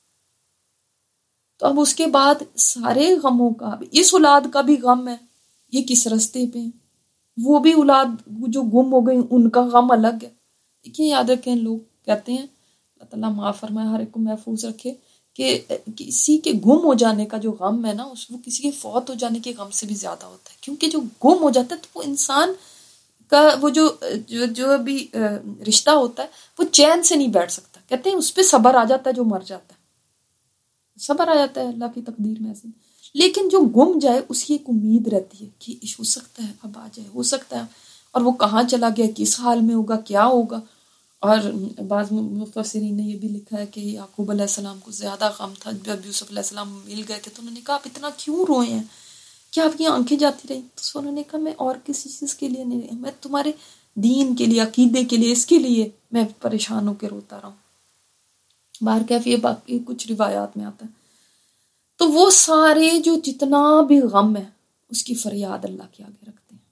تو اب اس کے بعد سارے غموں کا، اس اولاد کا بھی غم ہے، یہ کس رستے پہ ہیں. وہ بھی اولاد جو گم ہو گئی ان کا غم الگ ہے. دیکھیے یاد رکھیں، لوگ کہتے ہیں اللہ تعالیٰ معاف فرمائے، ہر ایک کو محفوظ رکھے، کہ کسی کے گم ہو جانے کا جو غم ہے نا، اس وہ کسی کے فوت ہو جانے کے غم سے بھی زیادہ ہوتا ہے. کیونکہ جو گم ہو جاتا ہے تو وہ انسان کا وہ جو جو, جو بھی رشتہ ہوتا ہے وہ چین سے نہیں بیٹھ سکتا. کہتے ہیں اس پہ صبر آ جاتا ہے جو مر جاتا ہے، صبر آ جاتا ہے اللہ کی تقدیر میں ایسے. لیکن جو گم جائے اس کی ایک امید رہتی ہے کہ ہو سکتا ہے اب آ جائے، ہو سکتا ہے، اور وہ کہاں چلا گیا، کس حال میں ہوگا، کیا ہوگا. اور بعض مفسرین نے یہ بھی لکھا ہے کہ یعقوب علیہ السلام کو زیادہ غم تھا جب یوسف علیہ السلام مل گئے تھے، تو انہوں نے کہا آپ اتنا کیوں روئے ہیں، کیا آپ کی آنکھیں جاتی رہی؟ تو انہوں نے کہا میں اور کسی چیز کے لیے نہیں، میں تمہارے دین کے لیے، عقیدے کے لیے، اس کے لیے میں پریشان ہو کے روتا رہا ہوں. باہر کیفی یہ باقی کچھ روایات میں آتا ہے. تو وہ سارے جو جتنا بھی غم ہے اس کی فریاد اللہ کے آگے رکھتے ہیں.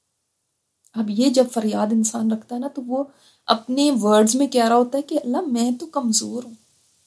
اب یہ جب فریاد انسان رکھتا ہے نا، تو وہ اپنے ورڈز میں کہہ رہا ہوتا ہے کہ اللہ میں تو کمزور ہوں،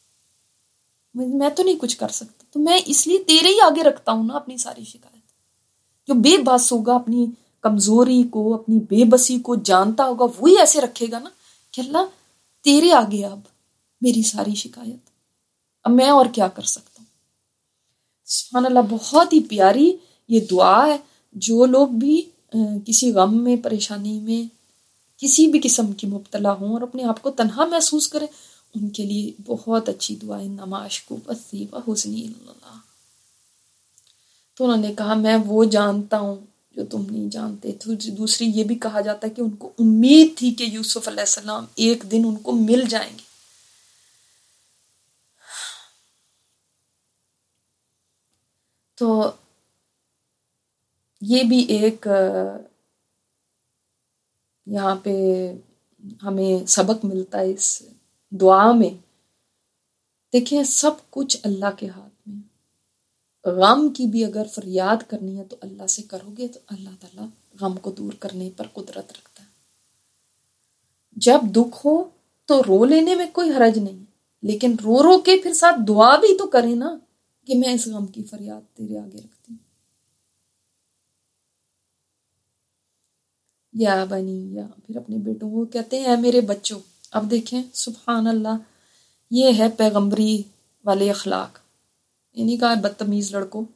میں تو نہیں کچھ کر سکتا، تو میں اس لیے تیرے ہی آگے رکھتا ہوں نا اپنی ساری شکایت. جو بے بس ہوگا، اپنی کمزوری کو، اپنی بے بسی کو جانتا ہوگا، وہی ایسے رکھے گا نا کہ اللہ تیرے آگے اب میری ساری شکایت، اب میں اور کیا کر سکتا ہوں. سبحان اللہ، بہت ہی پیاری یہ دعا ہے. جو لوگ بھی کسی غم میں، پریشانی میں، کسی بھی قسم کی مبتلا ہوں اور اپنے آپ کو تنہا محسوس کریں، ان کے لیے بہت اچھی دعا ہے، نماشکو بسی و حسنی اللہ. تو انہوں نے کہا میں وہ جانتا ہوں جو تم نہیں جانتے. دوسری یہ بھی کہا جاتا ہے کہ ان کو امید تھی کہ یوسف علیہ السلام ایک دن ان کو مل جائیں گے. تو یہ بھی ایک یہاں پہ ہمیں سبق ملتا ہے اس دعا میں. دیکھیں سب کچھ اللہ کے ہاتھ میں. غم کی بھی اگر فریاد کرنی ہے تو اللہ سے کرو گے تو اللہ تعالیٰ غم کو دور کرنے پر قدرت رکھتا ہے. جب دکھ ہو تو رو لینے میں کوئی حرج نہیں، لیکن رو رو کے پھر ساتھ دعا بھی تو کریں نا کہ میں اس غم کی فریاد تیرے آگے رکھتی ہوں. یا بنی، یا پھر اپنے بیٹوں کو کہتے ہیں اے میرے بچوں. اب دیکھیں سبحان اللہ، یہ ہے پیغمبری والے اخلاق. یہ نہیں کہا بدتمیز لڑکوں،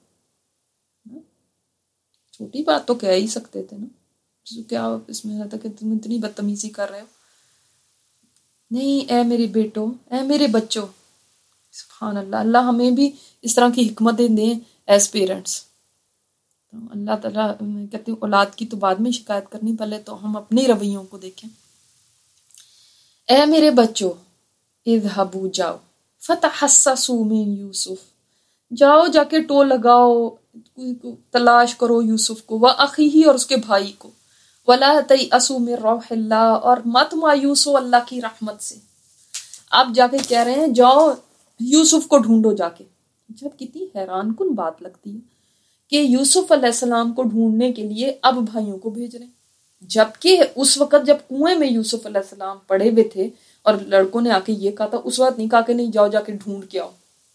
چھوٹی بات تو کہہ ہی سکتے تھے نا، کیا اس میں رہتا کہ تم اتنی بدتمیزی کر رہے ہو. نہیں، اے میرے بیٹوں، اے میرے بچوں. سبحان اللہ، اللہ ہمیں بھی اس طرح کی حکمتیں دیں ایز پیرنٹس. اللہ تعالیٰ کہتے ہیں اولاد کی تو بعد میں شکایت کرنی، پہلے تو ہم اپنے رویوں کو دیکھیں. اے میرے بچوں، اذهبوا جاؤ فتحسسوا من یوسف، جاؤ جا کے ٹو لگاؤ، تلاش کرو یوسف کو، وَأَخِيهِ اور اس کے بھائی کو، وَلَا تَيْأَسُوا مِن رَوْحِ اللَّهِ اور مت مایوس ہو اللہ کی رحمت سے۔ آپ جا کے کہہ رہے ہیں جاؤ یوسف کو ڈھونڈو جا کے۔ جب کتنی حیران کن بات لگتی ہے کہ یوسف علیہ السلام کو ڈھونڈنے کے لیے اب بھائیوں کو بھیج رہے ہیں، جبکہ اس وقت جب کنویں میں یوسف علیہ السلام پڑے ہوئے تھے اور لڑکوں نے آ کے یہ کہا تھا، اس وقت نہیں کہا کہ نہیں جاؤ جا کے ڈھونڈ کے آؤ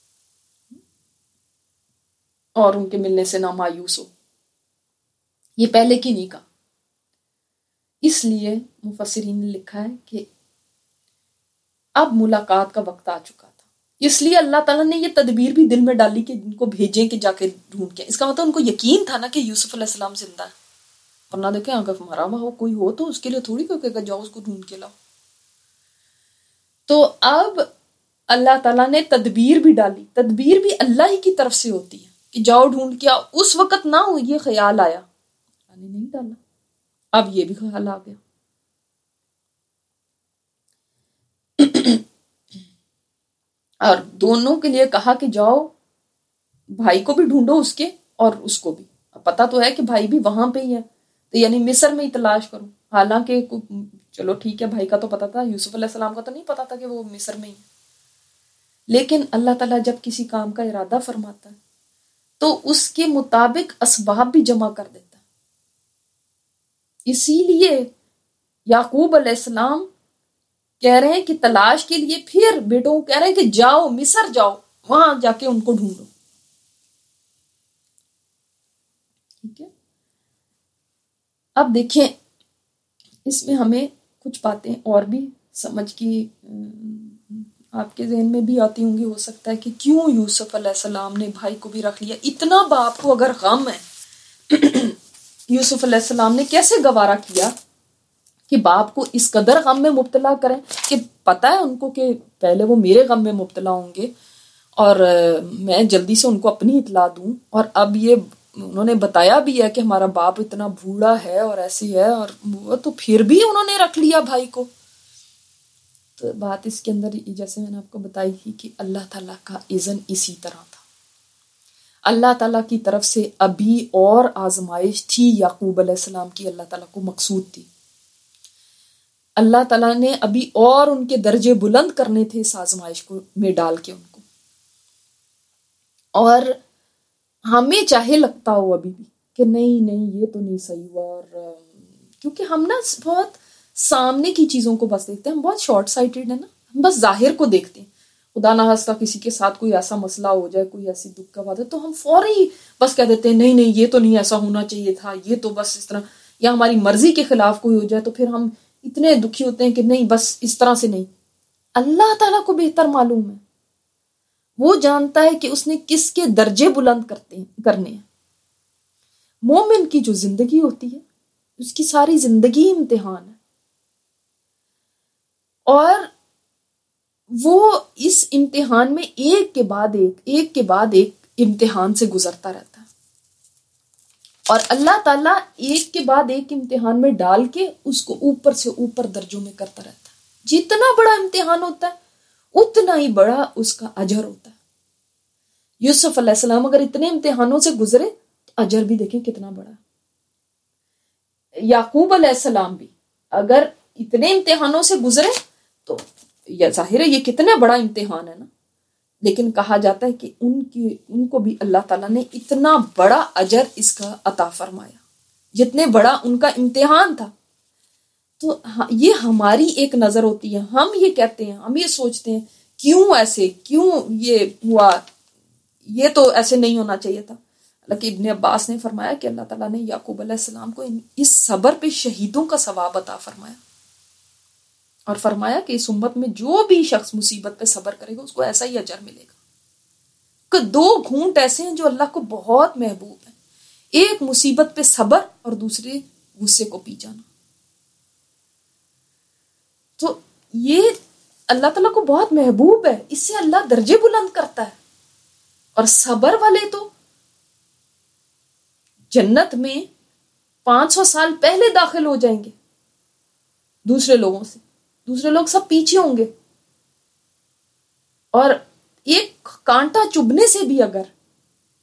اور ان کے ملنے سے نہ مایوس ہو، یہ پہلے کی نہیں کہا۔ اس لیے مفسرین نے لکھا ہے کہ اب ملاقات کا وقت آ چکا تھا، اس لیے اللہ تعالیٰ نے یہ تدبیر بھی دل میں ڈالی کہ ان کو بھیجیں کہ جا کے ڈھونڈ کے۔ اس کا مطلب ان کو یقین تھا نا کہ یوسف علیہ السلام زندہ ہے، ورنہ دیکھیں اگر ہمارا وہاں کوئی ہو تو اس کے لیے تھوڑی کوئی کہے گا جاؤ اس کو ڈھونڈ کے لاؤ۔ تو اب اللہ تعالیٰ نے تدبیر بھی ڈالی، تدبیر بھی اللہ ہی کی طرف سے ہوتی ہے کہ جاؤ ڈھونڈ کے آؤ۔ اس وقت نہ ہو یہ خیال آیا، اللہ نے نہیں ڈالا، اب یہ بھی خیال آ گیا۔ اور دونوں کے لیے کہا کہ جاؤ بھائی کو بھی ڈھونڈو اس کے اور اس کو بھی، پتا تو ہے کہ بھائی بھی وہاں پہ ہی ہے، تو یعنی مصر میں ہی تلاش کرو۔ حالانکہ چلو ٹھیک ہے بھائی کا تو پتا تھا، یوسف علیہ السلام کا تو نہیں پتا تھا کہ وہ مصر میں ہی ہے، لیکن اللہ تعالیٰ جب کسی کام کا ارادہ فرماتا ہے تو اس کے مطابق اسباب بھی جمع کر دیتا ہے۔ اسی لیے یعقوب علیہ السلام کہہ رہے ہیں کہ تلاش کے لیے پھر بیٹوں کو کہہ رہے ہیں کہ جاؤ مصر جاؤ، وہاں جا کے ان کو ڈھونڈو۔ ٹھیک ہے، اب دیکھیں اس میں ہمیں کچھ باتیں اور بھی سمجھ کی آپ کے ذہن میں بھی آتی ہوں گی، ہو سکتا ہے کہ کیوں یوسف علیہ السلام نے بھائی کو بھی رکھ لیا، اتنا باپ کو اگر غم ہے یوسف علیہ السلام نے کیسے گوارا کیا کہ باپ کو اس قدر غم میں مبتلا کریں کہ پتہ ہے ان کو کہ پہلے وہ میرے غم میں مبتلا ہوں گے اور میں جلدی سے ان کو اپنی اطلاع دوں، اور اب یہ انہوں نے بتایا بھی ہے کہ ہمارا باپ اتنا بوڑھا ہے اور ایسی ہے، اور وہ تو پھر بھی انہوں نے رکھ لیا بھائی کو۔ تو بات اس کے اندر جیسے میں نے آپ کو بتائی تھی کہ اللہ تعالیٰ کا اذن اسی طرح تھا، اللہ تعالیٰ کی طرف سے ابھی اور آزمائش تھی یعقوب علیہ السلام کی، اللہ تعالیٰ کو مقصود تھی، اللہ تعالیٰ نے ابھی اور ان کے درجے بلند کرنے تھے اس آزمائش کو میں ڈال کے ان کو۔ اور ہمیں چاہے لگتا ہو ابھی بھی کہ نہیں نہیں یہ تو نہیں صحیح ہوا، اور کیونکہ ہم نا بہت سامنے کی چیزوں کو بس دیکھتے ہیں، ہم بہت شارٹ سائٹڈ ہیں نا، ہم بس ظاہر کو دیکھتے ہیں، خدا نہ خواستہ کسی کے ساتھ کوئی ایسا مسئلہ ہو جائے، کوئی ایسی دکھ کا بات ہے تو ہم فوری بس کہہ دیتے ہیں نہیں نہیں یہ تو نہیں ایسا ہونا چاہیے تھا، یہ تو بس اس طرح، یا ہماری مرضی کے خلاف کوئی ہو جائے تو پھر ہم اتنے دکھی ہوتے ہیں کہ نہیں بس اس طرح سے نہیں۔ اللہ تعالیٰ کو بہتر معلوم ہے، وہ جانتا ہے کہ اس نے کس کے درجے بلند کرتے ہیں کرنے ہیں۔ مومن کی جو زندگی ہوتی ہے اس کی ساری زندگی امتحان ہے، اور وہ اس امتحان میں ایک کے بعد ایک ایک کے بعد ایک امتحان سے گزرتا رہتا ہے، اور اللہ تعالیٰ ایک کے بعد ایک امتحان میں ڈال کے اس کو اوپر سے اوپر درجوں میں کرتا رہتا ہے۔ جتنا بڑا امتحان ہوتا ہے اتنا ہی بڑا اس کا اجر ہوتا ہے۔ یوسف علیہ السلام اگر اتنے امتحانوں سے گزرے تو اجر بھی دیکھیں کتنا بڑا ہے۔ یعقوب علیہ السلام بھی اگر اتنے امتحانوں سے گزرے تو یہ ظاہر ہے یہ کتنا بڑا امتحان ہے نا، لیکن کہا جاتا ہے کہ ان کی ان کو بھی اللہ تعالیٰ نے اتنا بڑا اجر اس کا عطا فرمایا جتنے بڑا ان کا امتحان تھا۔ تو یہ ہماری ایک نظر ہوتی ہے، ہم یہ کہتے ہیں، ہم یہ سوچتے ہیں کیوں ایسے، کیوں یہ ہوا، یہ تو ایسے نہیں ہونا چاہیے تھا۔ حالانکہ ابن عباس نے فرمایا کہ اللہ تعالیٰ نے یعقوب علیہ السلام کو اس صبر پہ شہیدوں کا ثواب عطا فرمایا، اور فرمایا کہ اس امت میں جو بھی شخص مصیبت پہ صبر کرے گا اس کو ایسا ہی اجر ملے گا۔ کہ دو گھونٹ ایسے ہیں جو اللہ کو بہت محبوب ہیں، ایک مصیبت پہ صبر اور دوسرے غصے کو پی جانا۔ تو یہ اللہ تعالیٰ کو بہت محبوب ہے، اس سے اللہ درجے بلند کرتا ہے، اور صبر والے تو جنت میں پانچ سو سال پہلے داخل ہو جائیں گے دوسرے لوگوں سے، دوسرے لوگ سب پیچھے ہوں گے، اور ایک کانٹا چبھنے سے بھی اگر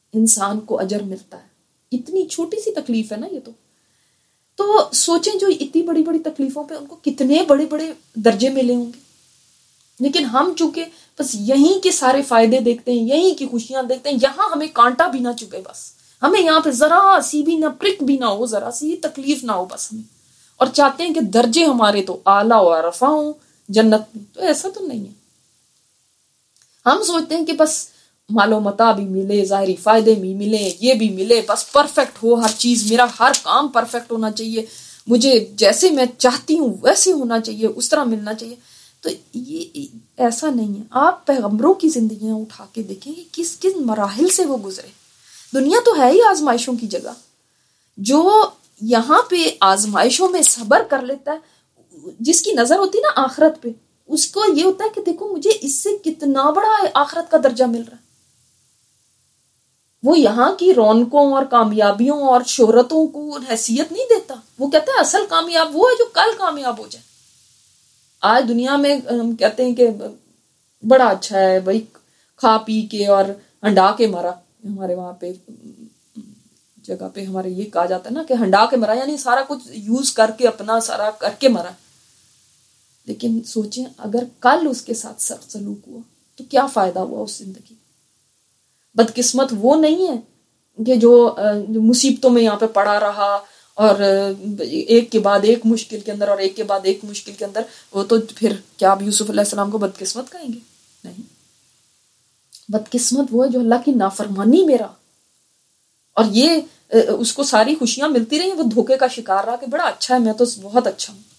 انسان کو اجر ملتا ہے. اتنی چھوٹی سی تکلیف ہے نا یہ. تو تو سوچیں جو اتنی بڑی بڑی تکلیفوں پہ ان کو کتنے بڑے بڑے درجے ملے ہوں گے. لیکن ہم چونکہ بس یہیں کے سارے فائدے دیکھتے ہیں, یہیں کی خوشیاں دیکھتے ہیں, یہاں ہمیں کانٹا بھی نہ چبھے, بس ہمیں یہاں پہ ذرا سی بھی نہ پرک بھی نہ ہو, ذرا سی تکلیف نہ ہو بس ہمیں, اور چاہتے ہیں کہ درجے ہمارے تو اعلیٰ و رفع ہوں جنت میں. تو ایسا تو نہیں ہے. ہم سوچتے ہیں کہ بس مال و متاع بھی ملے, ظاہری فائدے بھی ملے, یہ بھی ملے, بس پرفیکٹ ہو ہر چیز, میرا ہر کام پرفیکٹ ہونا چاہیے, مجھے جیسے میں چاہتی ہوں ویسے ہونا چاہیے, اس طرح ملنا چاہیے. تو یہ ایسا نہیں ہے. آپ پیغمبروں کی زندگیاں اٹھا کے دیکھیں کہ کس کس مراحل سے وہ گزرے. دنیا تو ہے ہی آزمائشوں کی جگہ. جو یہاں پہ آزمائشوں میں صبر کر لیتا ہے, جس کی نظر ہوتی ہے نا آخرت پہ, اس کو یہ ہوتا ہے کہ دیکھو مجھے اس سے کتنا بڑا آخرت کا درجہ مل رہا ہے. وہ یہاں کی رونقوں اور کامیابیوں اور شہرتوں کو حیثیت نہیں دیتا. وہ کہتا ہے اصل کامیاب وہ ہے جو کل کامیاب ہو جائے. آج دنیا میں ہم کہتے ہیں کہ بڑا اچھا ہے بھائی, کھا پی کے اور ہنڈا کے مرا. ہمارے وہاں پہ جگہ پہ ہمارے یہ کہا جاتا ہے نا کہ ہنڈا کے مرا, یعنی سارا کچھ یوز کر کے اپنا سارا کر کے مرا. لیکن سوچیں اگر کل اس کے ساتھ سخت سلوک ہوا تو کیا فائدہ ہوا اس زندگی. بدقسمت وہ نہیں ہے کہ جو مصیبتوں میں یہاں پہ پڑا رہا اور ایک کے بعد ایک مشکل کے اندر اور ایک کے بعد ایک مشکل کے اندر. وہ تو پھر کیا آپ یوسف علیہ السلام کو بدقسمت کہیں گے؟ نہیں. بدقسمت وہ ہے جو اللہ کی نافرمانی میں رہا اور یہ اس کو ساری خوشیاں ملتی رہی, وہ دھوکے کا شکار رہا کہ بڑا اچھا ہے, میں تو بہت اچھا ہوں.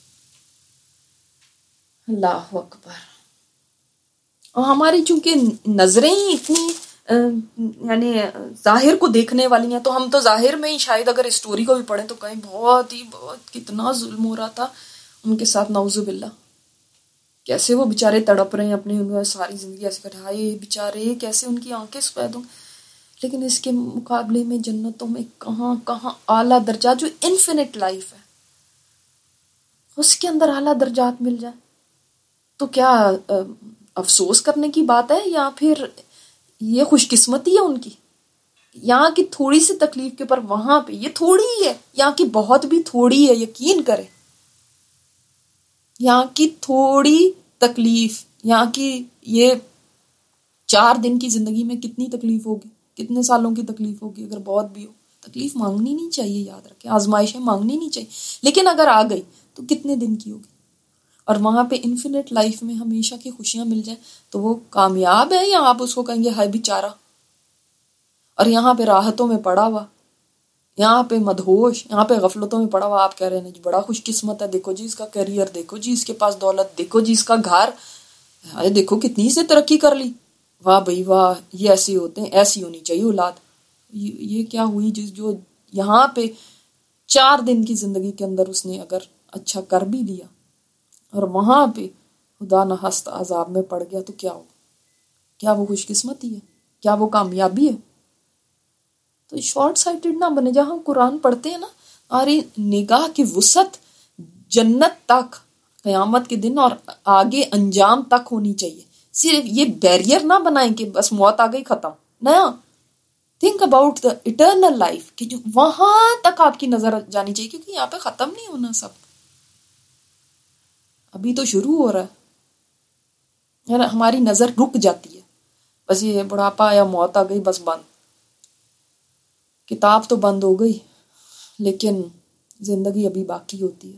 اللہ اکبر. اور ہماری چونکہ نظریں ہی اتنی یعنی ظاہر کو دیکھنے والی ہیں, تو ہم تو ظاہر میں ہی شاید اگر اسٹوری کو بھی پڑھیں تو کہیں بہت ہی بہت کتنا ظلم ہو رہا تھا ان کے ساتھ, نعوذ باللہ. کیسے وہ بےچارے تڑپ رہے ہیں اپنے ساری زندگی ایسے کٹائے بےچارے, کیسے ان کی آنکھیں سفید ہوں. لیکن اس کے مقابلے میں جنتوں میں کہاں کہاں اعلیٰ درجات, جو انفینٹ لائف ہے اس کے اندر اعلیٰ درجات مل جائے تو کیا افسوس کرنے کی بات ہے, یا پھر یہ خوش قسمتی ہے ان کی. یہاں کی تھوڑی سی تکلیف کے پر وہاں پہ یہ تھوڑی ہی ہے, یہاں کی بہت بھی تھوڑی ہے. یقین کریں یہاں کی تھوڑی تکلیف, یہاں کی یہ چار دن کی زندگی میں کتنی تکلیف ہوگی, کتنے سالوں کی تکلیف ہوگی اگر بہت بھی ہو. تکلیف مانگنی نہیں چاہیے, یاد رکھیں, آزمائشیں مانگنی نہیں چاہیے, لیکن اگر آ گئی تو کتنے دن کی ہوگی. اور وہاں پہ انفینٹ لائف میں ہمیشہ کی خوشیاں مل جائیں تو وہ کامیاب ہے, یا آپ اس کو کہیں گے ہائے بیچارہ. اور یہاں پہ راحتوں میں پڑا ہوا, یہاں پہ مدہوش, یہاں پہ غفلتوں میں پڑا ہوا, آپ کہہ رہے ہیں جی بڑا خوش قسمت ہے, دیکھو جی اس کا کیریئر, دیکھو جی اس کے پاس دولت, دیکھو جی اس کا گھر, دیکھو کتنی سے ترقی کر لی, واہ بھائی واہ, یہ ایسے ہوتے ہیں, ایسی ہونی چاہیے اولاد. یہ کیا ہوئی جس جو یہاں پہ چار دن کی زندگی کے اندر اس نے اگر اچھا کر بھی لیا اور وہاں پہ خدا نخواستہ عذاب میں پڑ گیا تو کیا ہو؟ کیا وہ خوش قسمتی ہے؟ کیا وہ کامیابی ہے؟ تو شارٹ سائٹڈ نہ بنے. جہاں ہم قرآن پڑھتے ہیں نا, ہماری نگاہ کی وسعت جنت تک, قیامت کے دن اور آگے انجام تک ہونی چاہیے. صرف یہ بیریئر نہ بنائیں کہ بس موت آ گئی ختم. نیا think about the eternal life, کہ جو وہاں تک آپ کی نظر جانی چاہیے, کیونکہ یہاں پہ ختم نہیں ہونا سب, ابھی تو شروع ہو رہا ہے. ہماری نظر رک جاتی ہے, بس یہ بڑھاپا یا موت آ گئی بس بند, کتاب تو بند ہو گئی لیکن زندگی ابھی باقی ہوتی ہے.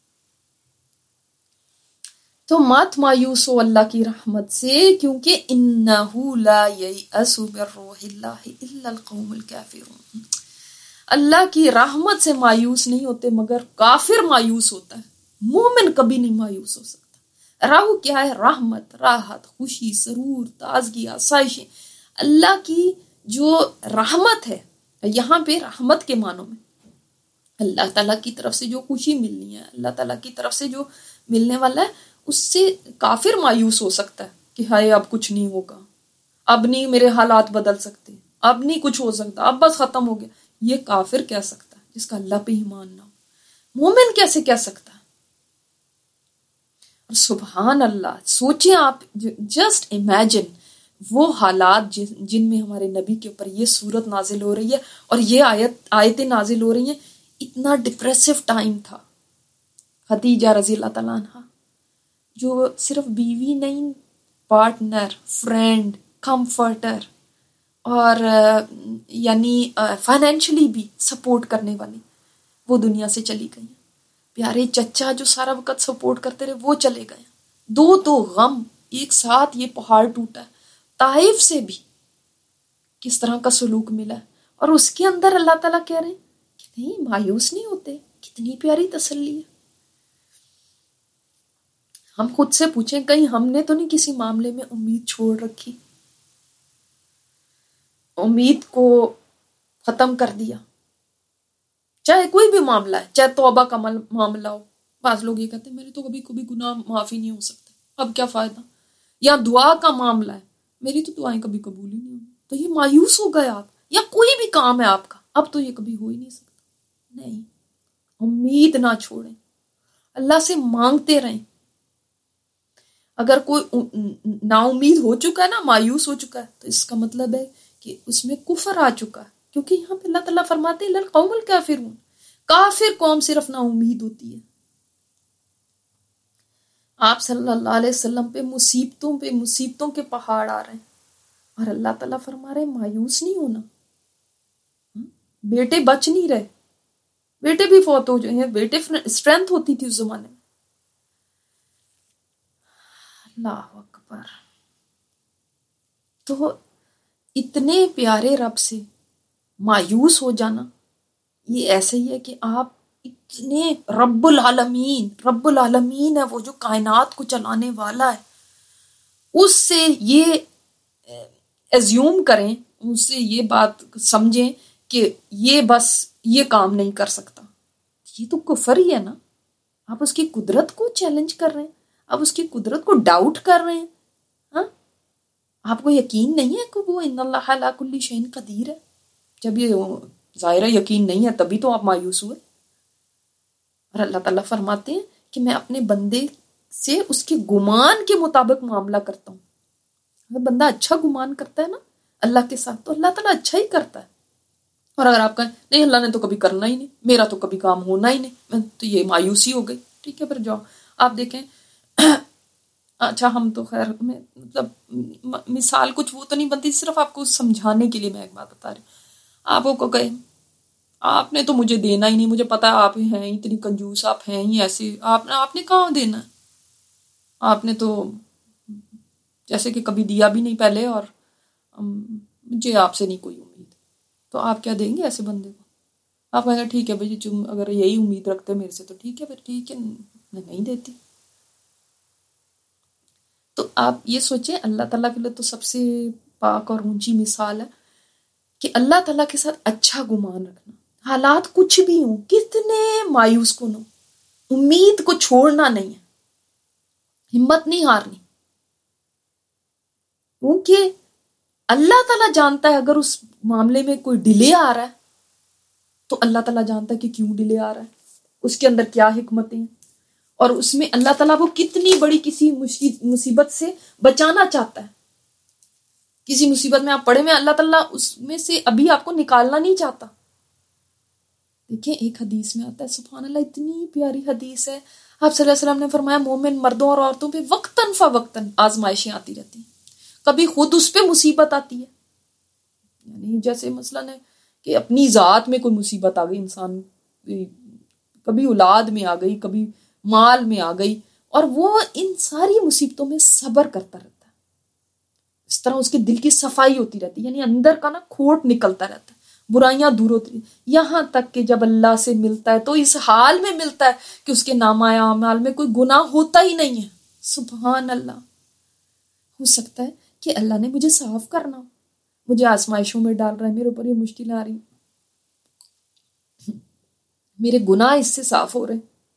تو مت مایوس ہو اللہ کی رحمت سے, کیونکہ انہ لا ییأس من روح اللہ الا القوم الکافرون. اللہ کی رحمت سے مایوس نہیں ہوتے مگر کافر مایوس ہوتا ہے, مومن کبھی نہیں مایوس ہو سکتا. راہ کیا ہے؟ رحمت, راحت, خوشی, سرور, تازگی, آسائشیں. اللہ کی جو رحمت ہے, یہاں پہ رحمت کے معنوں میں اللہ تعالیٰ کی طرف سے جو خوشی ملنی ہے, اللہ تعالیٰ کی طرف سے جو ملنے والا ہے, اس سے کافر مایوس ہو سکتا ہے کہ ہائے اب کچھ نہیں ہوگا, اب نہیں میرے حالات بدل سکتے, اب نہیں کچھ ہو سکتا, اب بس ختم ہو گیا. یہ کافر کہہ سکتا ہے جس کا اللہ پہ ایمان نہ ہو. مومن کیسے کہہ سکتا ہے؟ اور سبحان اللہ, سوچیں آپ, جسٹ امیجن وہ حالات جن جن میں ہمارے نبی کے اوپر یہ صورت نازل ہو رہی ہے اور یہ آیت آیتیں نازل ہو رہی ہیں، اتنا ڈپریسو ٹائم تھا. خدیجہ رضی اللہ تعالیٰ عنہ جو صرف بیوی نہیں، پارٹنر، فرینڈ، کمفرٹر اور یعنی فائنینشلی بھی سپورٹ کرنے والی، وہ دنیا سے چلی گئی. پیارے چچا جو سارا وقت سپورٹ کرتے رہے وہ چلے گئے. دو دو غم ایک ساتھ، یہ پہاڑ ٹوٹا ہے. طائف سے بھی کس طرح کا سلوک ملا ہے، اور اس کے اندر اللہ تعالیٰ کہہ رہے ہیں کتنی مایوس نہیں ہوتے. کتنی پیاری تسلی ہے. ہم خود سے پوچھیں کہیں ہم نے تو نہیں کسی معاملے میں امید چھوڑ رکھی، امید کو ختم کر دیا؟ چاہے کوئی بھی معاملہ ہے، چاہے توبہ کا معاملہ ہو. بعض لوگ یہ کہتے ہیں میرے تو کبھی کبھی گناہ معافی نہیں ہو سکتے، اب کیا فائدہ. یا دعا کا معاملہ ہے، میری تو دعائیں کبھی قبول ہی نہیں ہوئی، تو یہ مایوس ہو گئے آپ. یا کوئی بھی کام ہے آپ کا، اب تو یہ کبھی ہو ہی نہیں سکتا. نہیں، امید نہ چھوڑیں، اللہ سے مانگتے رہیں. اگر کوئی نا امید ہو چکا ہے نا، مایوس ہو چکا ہے، تو اس کا مطلب ہے کہ اس میں کفر آ چکا ہے. کیونکہ یہاں پہ اللہ تعالیٰ فرماتے ہیں للقوم الکافرون، کافر قوم صرف نا امید ہوتی ہے. آپ صلی اللہ علیہ وسلم پہ مصیبتوں پہ مصیبتوں کے پہاڑ آ رہے ہیں، اور اللہ تعالیٰ فرما رہے ہیں مایوس نہیں ہونا. بیٹے بچ نہیں رہے، بیٹے بھی فوت ہو جائیں. بیٹے اسٹرینتھ ہوتی تھی اس زمانے میں. اللہ اکبر. تو اتنے پیارے رب سے مایوس ہو جانا، یہ ایسے ہی ہے کہ آپ اتنے رب العالمین رب العالمین ہے، وہ جو کائنات کو چلانے والا ہے، اس سے یہ ایزیوم کریں، اس سے یہ بات سمجھیں کہ یہ بس یہ کام نہیں کر سکتا. یہ تو کفر ہی ہے نا. آپ اس کی قدرت کو چیلنج کر رہے ہیں، آپ اس کی قدرت کو ڈاؤٹ کر رہے ہیں. ہاں، آپ کو یقین نہیں ہے کہ وہ ان اللہ علی کل شیء قدیر ہے. جب یہ ظاہرہ یقین نہیں ہے تبھی تو آپ مایوس ہوئے. اور اللہ تعالیٰ فرماتے ہیں کہ میں اپنے بندے سے اس کے گمان کے مطابق معاملہ کرتا ہوں. اگر بندہ اچھا گمان کرتا ہے نا اللہ کے ساتھ، تو اللہ تعالیٰ اچھا ہی کرتا ہے. اور اگر آپ کہیں نہیں اللہ نے تو کبھی کرنا ہی نہیں، میرا تو کبھی کام ہونا ہی نہیں، تو یہ مایوسی ہو گئی. ٹھیک ہے، پھر جاؤ آپ دیکھیں. اچھا ہم تو خیر میں مطلب مثال کچھ وہ تو نہیں بنتی، صرف آپ کو سمجھانے کے لیے میں ایک بات بتا رہی ہوں. آپ کو کہے آپ نے تو مجھے دینا ہی نہیں، مجھے پتا ہے آپ ہیں اتنی کنجوس، آپ ہیں ہی ایسے، آپ نے آپ نے کہاں دینا ہے، آپ نے تو جیسے کہ کبھی دیا بھی نہیں پہلے، اور مجھے آپ سے نہیں کوئی امید. تو آپ کیا دیں گے ایسے بندے کو؟ آپ کہیں گے ٹھیک ہے بھائی تم اگر یہی امید رکھتے میرے سے تو ٹھیک ہے، پھر ٹھیک ہے میں نہیں دیتی. تو آپ یہ سوچیں اللہ تعالیٰ کے لیے تو سب سے پاک اور اونچی مثال ہے کہ اللہ تعالیٰ کے ساتھ اچھا گمان رکھنا. حالات کچھ بھی ہوں، کتنے مایوس کن ہوں، امید کو چھوڑنا نہیں ہے، ہمت نہیں ہارنی. کیونکہ اللہ تعالیٰ جانتا ہے اگر اس معاملے میں کوئی ڈیلے آ رہا ہے تو اللہ تعالیٰ جانتا ہے کہ کیوں ڈیلے آ رہا ہے، اس کے اندر کیا حکمتیں ہیں، اور اس میں اللہ تعالیٰ کو کتنی بڑی کسی مصیبت سے بچانا چاہتا ہے. کسی مصیبت میں آپ پڑے میں اللہ تعالیٰ اس میں سے ابھی آپ کو نکالنا نہیں چاہتا. دیکھیں ایک حدیث میں آتا ہے، سبحان اللہ اتنی پیاری حدیث ہے. آپ صلی اللہ علیہ وسلم نے فرمایا مومن مردوں اور عورتوں پہ وقتاً فوقتاً آزمائشیں آتی رہتی ہیں. کبھی خود اس پہ مصیبت آتی ہے، یعنی جیسے مثلاً ہے کہ اپنی ذات میں کوئی مصیبت آ گئی، انسان کبھی اولاد میں آ گئی، کبھی مال میں آ گئی، اور وہ ان ساری مصیبتوں میں صبر کرتا رہتا ہے. اس طرح اس کے دل کی صفائی ہوتی رہتی ہے، یعنی اندر کا نا کھوٹ نکلتا رہتا ہے، برائیاں دور ہوتی ہیں، یہاں تک کہ جب اللہ سے ملتا ہے تو اس حال میں ملتا ہے کہ اس کے نامہ اعمال میں کوئی گناہ ہوتا ہی نہیں ہے. سبحان اللہ. ہو سکتا ہے کہ اللہ نے مجھے صاف کرنا، مجھے آزمائشوں میں ڈال رہا ہے، میرے اوپر یہ مشکلیں آ رہی ہیں، میرے گناہ اس سے صاف ہو رہے ہیں،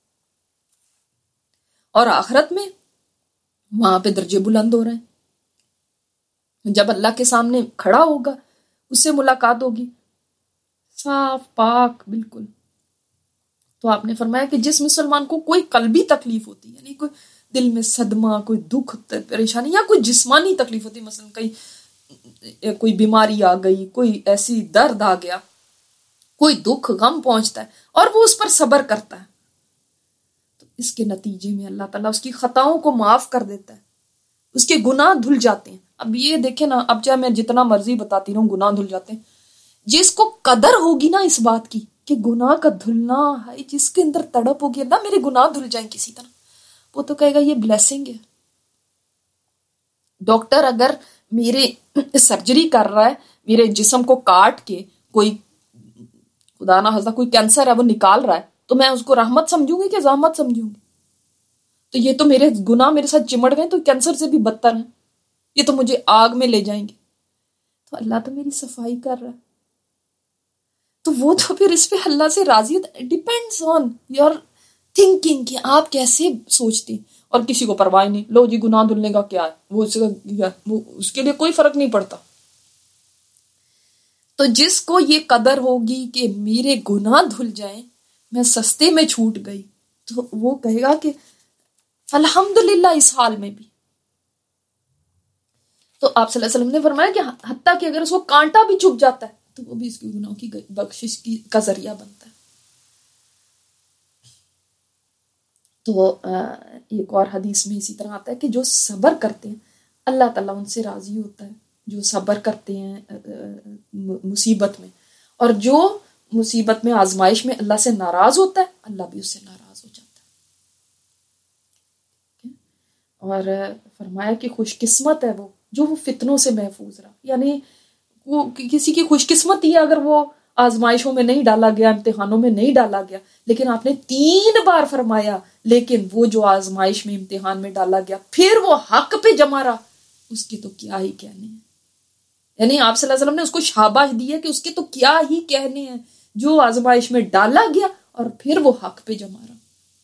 اور آخرت میں وہاں پہ درجے بلند ہو رہے ہیں. جب اللہ کے سامنے کھڑا ہوگا، اس سے ملاقات ہوگی، صاف پاک بالکل. تو آپ نے فرمایا کہ جس مسلمان کو کوئی قلبی تکلیف ہوتی ہے، یعنی کوئی دل میں صدمہ، کوئی دکھ، پریشانی، یا کوئی جسمانی تکلیف ہوتی ہے، مثلا کہیں کوئی بیماری آ گئی، کوئی ایسی درد آ گیا، کوئی دکھ غم پہنچتا ہے اور وہ اس پر صبر کرتا ہے، تو اس کے نتیجے میں اللہ تعالیٰ اس کی خطاؤں کو معاف کر دیتا ہے، اس کے گناہ دھل جاتے ہیں۔ اب یہ دیکھیں نا، اب چاہے میں جتنا مرضی بتاتی رہوں گناہ دھل جاتے ہیں، جس کو قدر ہوگی نا اس بات کی کہ گناہ کا دھلنا ہے، جس کے اندر تڑپ ہوگی نا میرے گناہ دھل جائیں کسی طرح، وہ تو کہے گا یہ بلیسنگ ہے۔ ڈاکٹر اگر میرے سرجری کر رہا ہے، میرے جسم کو کاٹ کے کوئی خدا نہ خواستہ کوئی کینسر ہے وہ نکال رہا ہے، تو میں اس کو رحمت سمجھوں گی کہ زحمت سمجھوں گی؟ تو یہ تو میرے گناہ میرے ساتھ چمڑ گئے تو کینسر سے بھی بدتر ہیں، یہ تو مجھے آگ میں لے جائیں گے۔ تو اللہ تو میری صفائی کر رہا ہے، تو وہ تو پھر اس پہ اللہ سے راضی ہے۔ ڈیپینڈز آن یور تھنکنگ کہ آپ کیسے سوچتے ہیں، اور کسی کو پرواہ نہیں، لو جی گناہ دھلنے کا کیا ہے، وہ اس کا وہ اس کے لیے کوئی فرق نہیں پڑتا۔ تو جس کو یہ قدر ہوگی کہ میرے گناہ دھل جائیں، میں سستے میں چھوٹ گئی، تو وہ کہے گا کہ الحمدللہ اس حال میں بھی۔ تو آپ صلی اللہ علیہ وسلم نے فرمایا کہ حتیٰ کہ اگر اس کو کانٹا بھی چھپ جاتا ہے تو وہ بھی اس کے گناہوں کی بخشش کی کا ذریعہ بنتا ہے۔ تو ایک اور حدیث میں اسی طرح آتا ہے کہ جو صبر کرتے ہیں اللہ تعالیٰ ان سے راضی ہوتا ہے، جو صبر کرتے ہیں مصیبت میں، اور جو مصیبت میں آزمائش میں اللہ سے ناراض ہوتا ہے اللہ بھی اس سے ناراض ہو جاتا ہے۔ اور فرمایا کہ خوش قسمت ہے وہ جو وہ فتنوں سے محفوظ رہا، یعنی وہ کسی کی خوش قسمتی ہے اگر وہ آزمائشوں میں نہیں ڈالا گیا، امتحانوں میں نہیں ڈالا گیا، لیکن آپ نے تین بار فرمایا لیکن وہ جو آزمائش میں امتحان میں ڈالا گیا پھر وہ حق پہ جمع رہا، اس کے تو کیا ہی کہنے ہیں۔ یعنی آپ صلی اللہ علیہ وسلم نے اس کو شاباش دی ہے کہ اس کے تو کیا ہی کہنے ہیں، جو آزمائش میں ڈالا گیا اور پھر وہ حق پہ جمع رہا،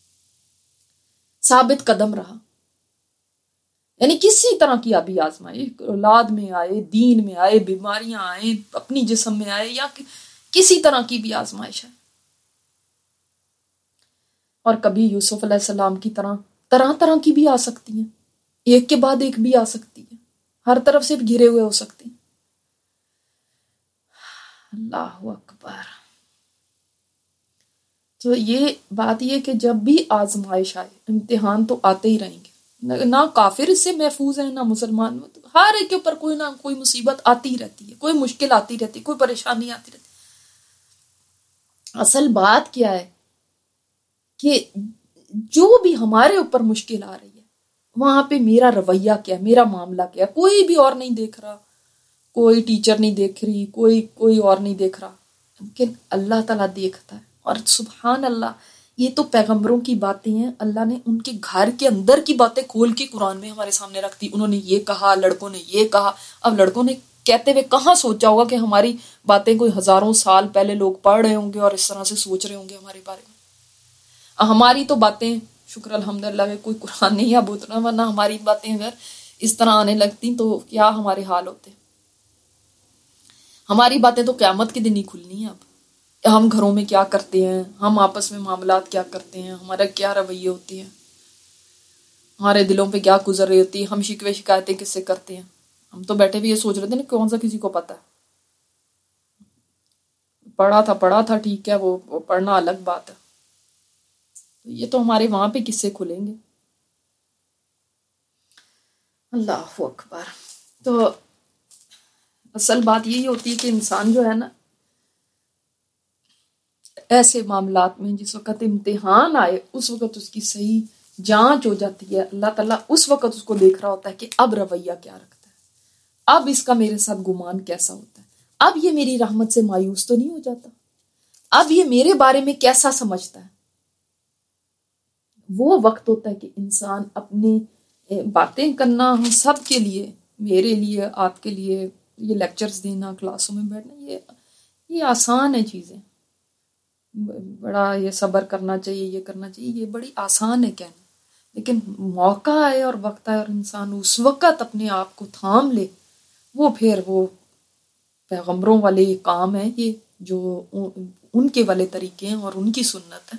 ثابت قدم رہا۔ یعنی کسی طرح کی ابھی آزمائش، اولاد میں آئے، دین میں آئے، بیماریاں آئے، اپنی جسم میں آئے، یا کسی طرح کی بھی آزمائش ہے، اور کبھی یوسف علیہ السلام کی طرح طرح طرح کی بھی آ سکتی ہیں، ایک کے بعد ایک بھی آ سکتی ہے، ہر طرف سے گھرے ہوئے ہو سکتے ہیں۔ اللہ اکبر۔ تو یہ بات یہ کہ جب بھی آزمائش آئے، امتحان تو آتے ہی رہیں گے، نہ کافر اس سے محفوظ ہے نہ مسلمان، ہر ایک کے اوپر کوئی نہ کوئی مصیبت آتی ہی رہتی ہے، کوئی مشکل آتی رہتی ہے، کوئی پریشانی آتی رہتی ہے۔ اصل بات کیا ہے کہ جو بھی ہمارے اوپر مشکل آ رہی ہے وہاں پہ میرا رویہ کیا ہے، میرا معاملہ کیا ہے، کوئی بھی اور نہیں دیکھ رہا، کوئی ٹیچر نہیں دیکھ رہی، کوئی کوئی اور نہیں دیکھ رہا، لیکن اللہ تعالیٰ دیکھتا ہے۔ اور سبحان اللہ، یہ تو پیغمبروں کی باتیں ہیں، اللہ نے ان کے گھر کے اندر کی باتیں کھول کے قرآن میں ہمارے سامنے رکھ دی۔ انہوں نے یہ کہا، لڑکوں نے یہ کہا۔ اب لڑکوں نے کہتے ہوئے کہاں سوچا ہوگا کہ ہماری باتیں کوئی ہزاروں سال پہلے لوگ پڑھ رہے ہوں گے اور اس طرح سے سوچ رہے ہوں گے ہمارے بارے میں۔ ہماری تو باتیں شکر الحمدللہ کہ کوئی قرآن نہیں اب اتنا، ورنہ ہماری باتیں اگر اس طرح آنے لگتی تو کیا ہمارے حال ہوتے۔ ہماری باتیں تو قیامت کے دن ہی کھلنی ہیں۔ اب ہم گھروں میں کیا کرتے ہیں، ہم آپس میں معاملات کیا کرتے ہیں، ہمارا کیا رویے ہوتے ہیں، ہمارے دلوں پہ کیا گزر رہی ہوتی ہے، ہم شکوے شکایتیں کس سے کرتے ہیں۔ ہم تو بیٹھے بھی یہ سوچ رہے تھے نا کون سا کسی کو پتا ہے، پڑھا تھا پڑھا تھا ٹھیک ہے، وہ پڑھنا الگ بات ہے۔ یہ تو ہمارے وہاں پہ کس سے کھلیں گے۔ اللہ اکبر۔ تو اصل بات یہی ہوتی ہے کہ انسان جو ہے نا ایسے معاملات میں جس وقت امتحان آئے اس وقت اس کی صحیح جانچ ہو جاتی ہے، اللہ تعالیٰ اس وقت اس کو دیکھ رہا ہوتا ہے کہ اب رویہ کیا رکھتا ہے، اب اس کا میرے ساتھ گمان کیسا ہوتا ہے، اب یہ میری رحمت سے مایوس تو نہیں ہو جاتا، اب یہ میرے بارے میں کیسا سمجھتا ہے۔ وہ وقت ہوتا ہے کہ انسان اپنی باتیں کرنا ہم سب کے لیے، میرے لیے، آپ کے لیے، یہ لیکچرز دینا، کلاسوں میں بیٹھنا، یہ یہ آسان ہے چیزیں، بڑا یہ صبر کرنا چاہیے، یہ کرنا چاہیے، یہ بڑی آسان ہے کہنا، لیکن موقع آئے اور وقت آئے اور انسان اس وقت اپنے آپ کو تھام لے، وہ پھر وہ پیغمبروں والے یہ کام ہے، یہ جو ان کے والے طریقے ہیں اور ان کی سنت ہے۔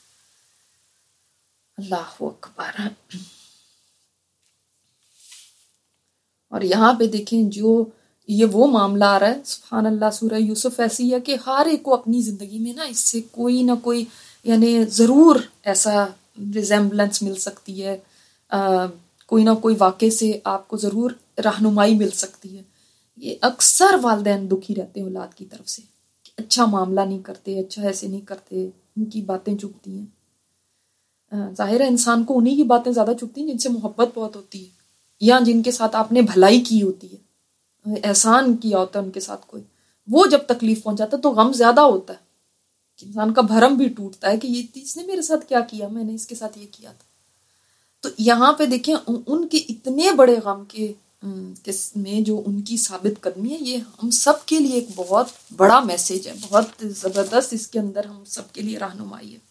اللہ اکبر۔ اور یہاں پہ دیکھیں جو یہ وہ معاملہ آ رہا ہے سبحان اللہ سورہ یوسف ایسی ہے کہ ہر ایک کو اپنی زندگی میں نا اس سے کوئی نہ کوئی یعنی ضرور ایسا ریزیمبلنس مل سکتی ہے، آ, کوئی نہ کوئی واقعے سے آپ کو ضرور رہنمائی مل سکتی ہے. یہ اکثر والدین دکھی رہتے ہیں اولاد کی طرف سے کہ اچھا معاملہ نہیں کرتے، اچھا ایسے نہیں کرتے، ان کی باتیں چبھتی ہیں. ظاہر ہے انسان کو انہی کی باتیں زیادہ چبھتی ہیں جن سے محبت بہت ہوتی ہے یا جن کے ساتھ آپ نے بھلائی کی ہوتی ہے، احسان کیا ہوتا ہے ان کے ساتھ کوئی. وہ جب تکلیف پہنچاتا ہے تو غم زیادہ ہوتا ہے، انسان کا بھرم بھی ٹوٹتا ہے کہ یہ اس نے میرے ساتھ کیا کیا، میں نے اس کے ساتھ یہ کیا تھا. تو یہاں پہ دیکھیں ان کے اتنے بڑے غم کے میں جو ان کی ثابت قدمی ہے، یہ ہم سب کے لیے ایک بہت بڑا میسج ہے، بہت زبردست اس کے اندر ہم سب کے لیے رہنمائی ہے.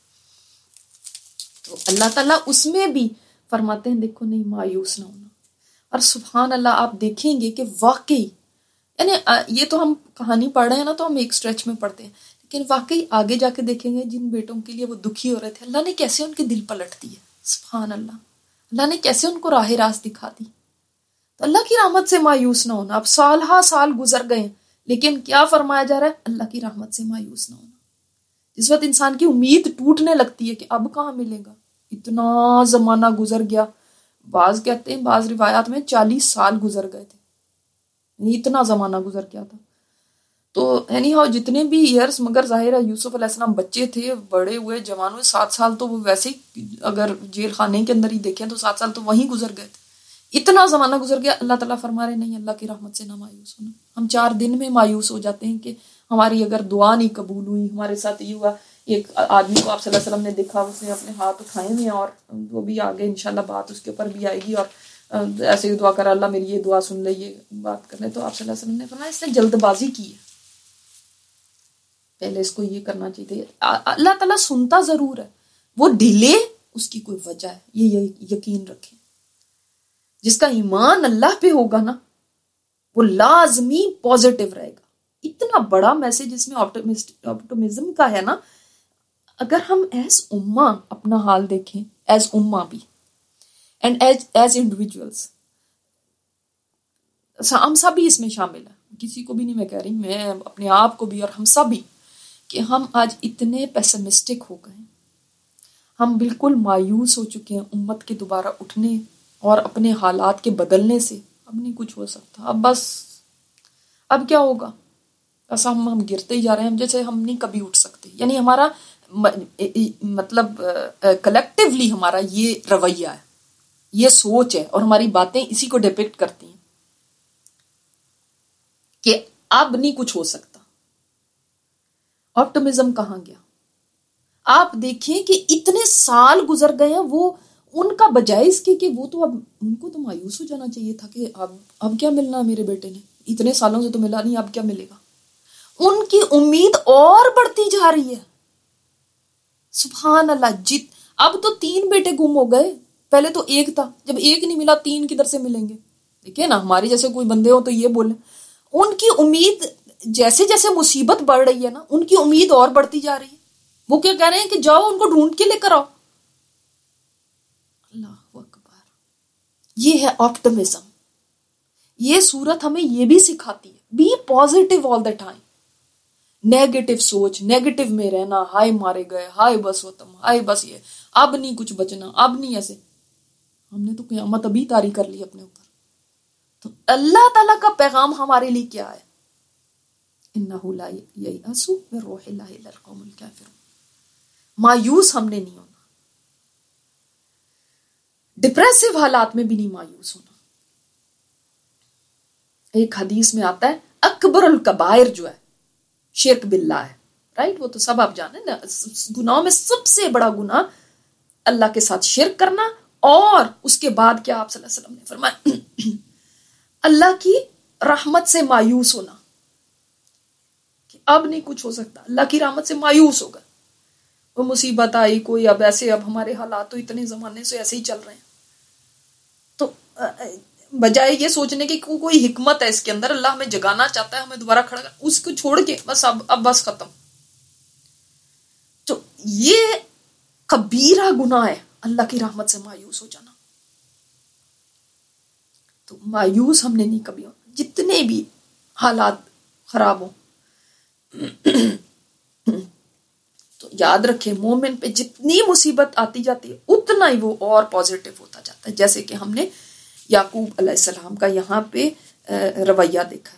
تو اللہ تعالیٰ اس میں بھی فرماتے ہیں دیکھو نہیں مایوس نہ ہونا. اور سبحان اللہ آپ دیکھیں گے کہ واقعی یعنی یہ تو ہم کہانی پڑھ رہے ہیں نا تو ہم ایک سٹریچ میں پڑھتے ہیں، لیکن واقعی آگے جا کے دیکھیں گے جن بیٹوں کے لیے وہ دکھی ہو رہے تھے اللہ نے کیسے ان کے دل پلٹ دیے. سبحان اللہ، اللہ نے کیسے ان کو راہ راست دکھا دی. تو اللہ کی رحمت سے مایوس نہ ہونا. اب سال ہا سال گزر گئے لیکن کیا فرمایا جا رہا ہے؟ اللہ کی رحمت سے مایوس نہ ہونا. جس وقت انسان کی امید ٹوٹنے لگتی ہے کہ اب کہاں ملے گا، اتنا زمانہ گزر گیا، بعض کہتے ہیں بعض روایات میں چالیس سال گزر گئے تھے، یعنی اتنا زمانہ گزر گیا تھا. تو اینی ہاؤ جتنے بھی ایئرس، مگر ظاہر ہے یوسف علیہ السلام بچے تھے، بڑے ہوئے جوان ہوئے، سات سال تو وہ ویسے ہی اگر جیل خانے کے اندر ہی دیکھیں تو سات سال تو وہیں گزر گئے تھے. اتنا زمانہ گزر گیا، اللہ تعالیٰ فرما رہے نہیں اللہ کی رحمت سے نہ مایوس ہونا. ہم چار دن میں مایوس ہو جاتے ہیں کہ ہماری اگر دعا نہیں قبول ہوئی، ہمارے ساتھ یہ ہوا. ایک آدمی کو آپ صلی اللہ علیہ وسلم نے دیکھا، اس نے اپنے ہاتھ اٹھائے ہوئے اور وہ بھی آگے انشاءاللہ بات اس کے اوپر بھی آئے گی، اور ایسے ہی دعا کر اللہ میری یہ دعا سن لے، یہ بات کر لے. تو آپ صلی اللہ علیہ وسلم نے فرمایا اس نے جلد بازی کی ہے، پہلے اس کو یہ کرنا چاہیے. اللہ تعالیٰ سنتا ضرور ہے، وہ ڈیلے اس کی کوئی وجہ ہے، یہ یقین رکھیں. جس کا ایمان اللہ پہ ہوگا نا وہ لازمی پازیٹیو رہے گا. اتنا بڑا میسج اس میں آپٹمزم کا ہے نا. اگر ہم ایز امہ اپنا حال دیکھیں، ایز امہ بھی اینڈ ایز ایز انڈیویجولس، ہم سب بھی اس میں شامل ہیں، کسی کو بھی نہیں میں کہہ رہی، میں اپنے آپ کو بھی اور ہم سب بھی، کہ ہم آج اتنے پیسمسٹک ہو گئے ہیں، ہم بالکل مایوس ہو چکے ہیں امت کے دوبارہ اٹھنے اور اپنے حالات کے بدلنے سے. اب نہیں کچھ ہو سکتا، اب بس اب کیا ہوگا، بس ہم ہم گرتے ہی جا رہے ہیں، ہم جیسے ہم نہیں کبھی اٹھ سکتے. یعنی ہمارا مطلب کلیکٹیولی ہمارا یہ رویہ ہے، یہ سوچ ہے، اور ہماری باتیں اسی کو ڈپکٹ کرتی ہیں کہ اب نہیں کچھ ہو سکتا. آپٹمزم کہاں گیا؟ آپ دیکھیں کہ اتنے سال گزر گئے ہیں، وہ ان کا بجائے اس کے کہ وہ تو اب ان کو تو مایوس ہو جانا چاہیے تھا کہ اب اب کیا ملنا میرے بیٹے نے، اتنے سالوں سے تو ملا نہیں، اب کیا ملے گا. ان کی امید اور بڑھتی جا رہی ہے. سبحان اللہ. جت اب تو تین بیٹے گم ہو گئے، پہلے تو ایک تھا، جب ایک نہیں ملا تین کدھر سے ملیں گے. دیکھیں نا ہمارے جیسے کوئی بندے ہو تو یہ بولیں. ان کی امید جیسے جیسے مصیبت بڑھ رہی ہے نا ان کی امید اور بڑھتی جا رہی ہے. وہ کیا کہہ رہے ہیں کہ جاؤ ان کو ڈھونڈ کے لے کر آؤ. اللہ اکبر. یہ ہے آپٹمزم. یہ صورت ہمیں یہ بھی سکھاتی ہے be positive all the time. Negative سوچ، نیگیٹو میں رہنا، ہائے مارے گئے، ہائے بس ختم، ہائے بس یہ اب نہیں کچھ بچنا، اب نہیں ایسے. ہم نے تو قیامت ابھی طاری کر لی اپنے اوپر. تو اللہ تعالیٰ کا پیغام ہمارے لیے کیا ہے؟ انہ لا ییأس من روح اللہ الا القوم الکافرون. مایوس ہم نے نہیں ہونا، ڈپریسو حالات میں بھی نہیں مایوس ہونا. ایک حدیث میں آتا ہے اکبر الکبائر جو ہے شرک باللہ ہے، رائٹ؟ وہ تو سب آپ جانے نا، گناہوں میں سب سے بڑا گناہ اللہ کے ساتھ شرک کرنا. اور اس کے بعد کیا آپ صلی اللہ علیہ وسلم نے فرمایا اللہ کی رحمت سے مایوس ہونا، کہ اب نہیں کچھ ہو سکتا، اللہ کی رحمت سے مایوس ہوگا. وہ مصیبت آئی کوئی، اب ایسے اب ہمارے حالات تو اتنے زمانے سے ایسے ہی چل رہے ہیں. تو بجائے یہ سوچنے کی کوئی حکمت ہے اس کے اندر، اللہ ہمیں جگانا چاہتا ہے، ہمیں دوبارہ کھڑا کر، اس کو چھوڑ کے بس اب اب بس ختم. تو یہ کبیرہ گناہ ہے اللہ کی رحمت سے مایوس ہو جانا. تو مایوس ہم نے نہیں کبھی ہونا. جتنے بھی حالات خراب ہوں. تو یاد رکھیں مومن پہ جتنی مصیبت آتی جاتی ہے اتنا ہی وہ اور پازیٹیو ہوتا جاتا ہے. جیسے کہ ہم نے یعقوب علیہ السلام کا یہاں پہ رویہ دیکھا ہے.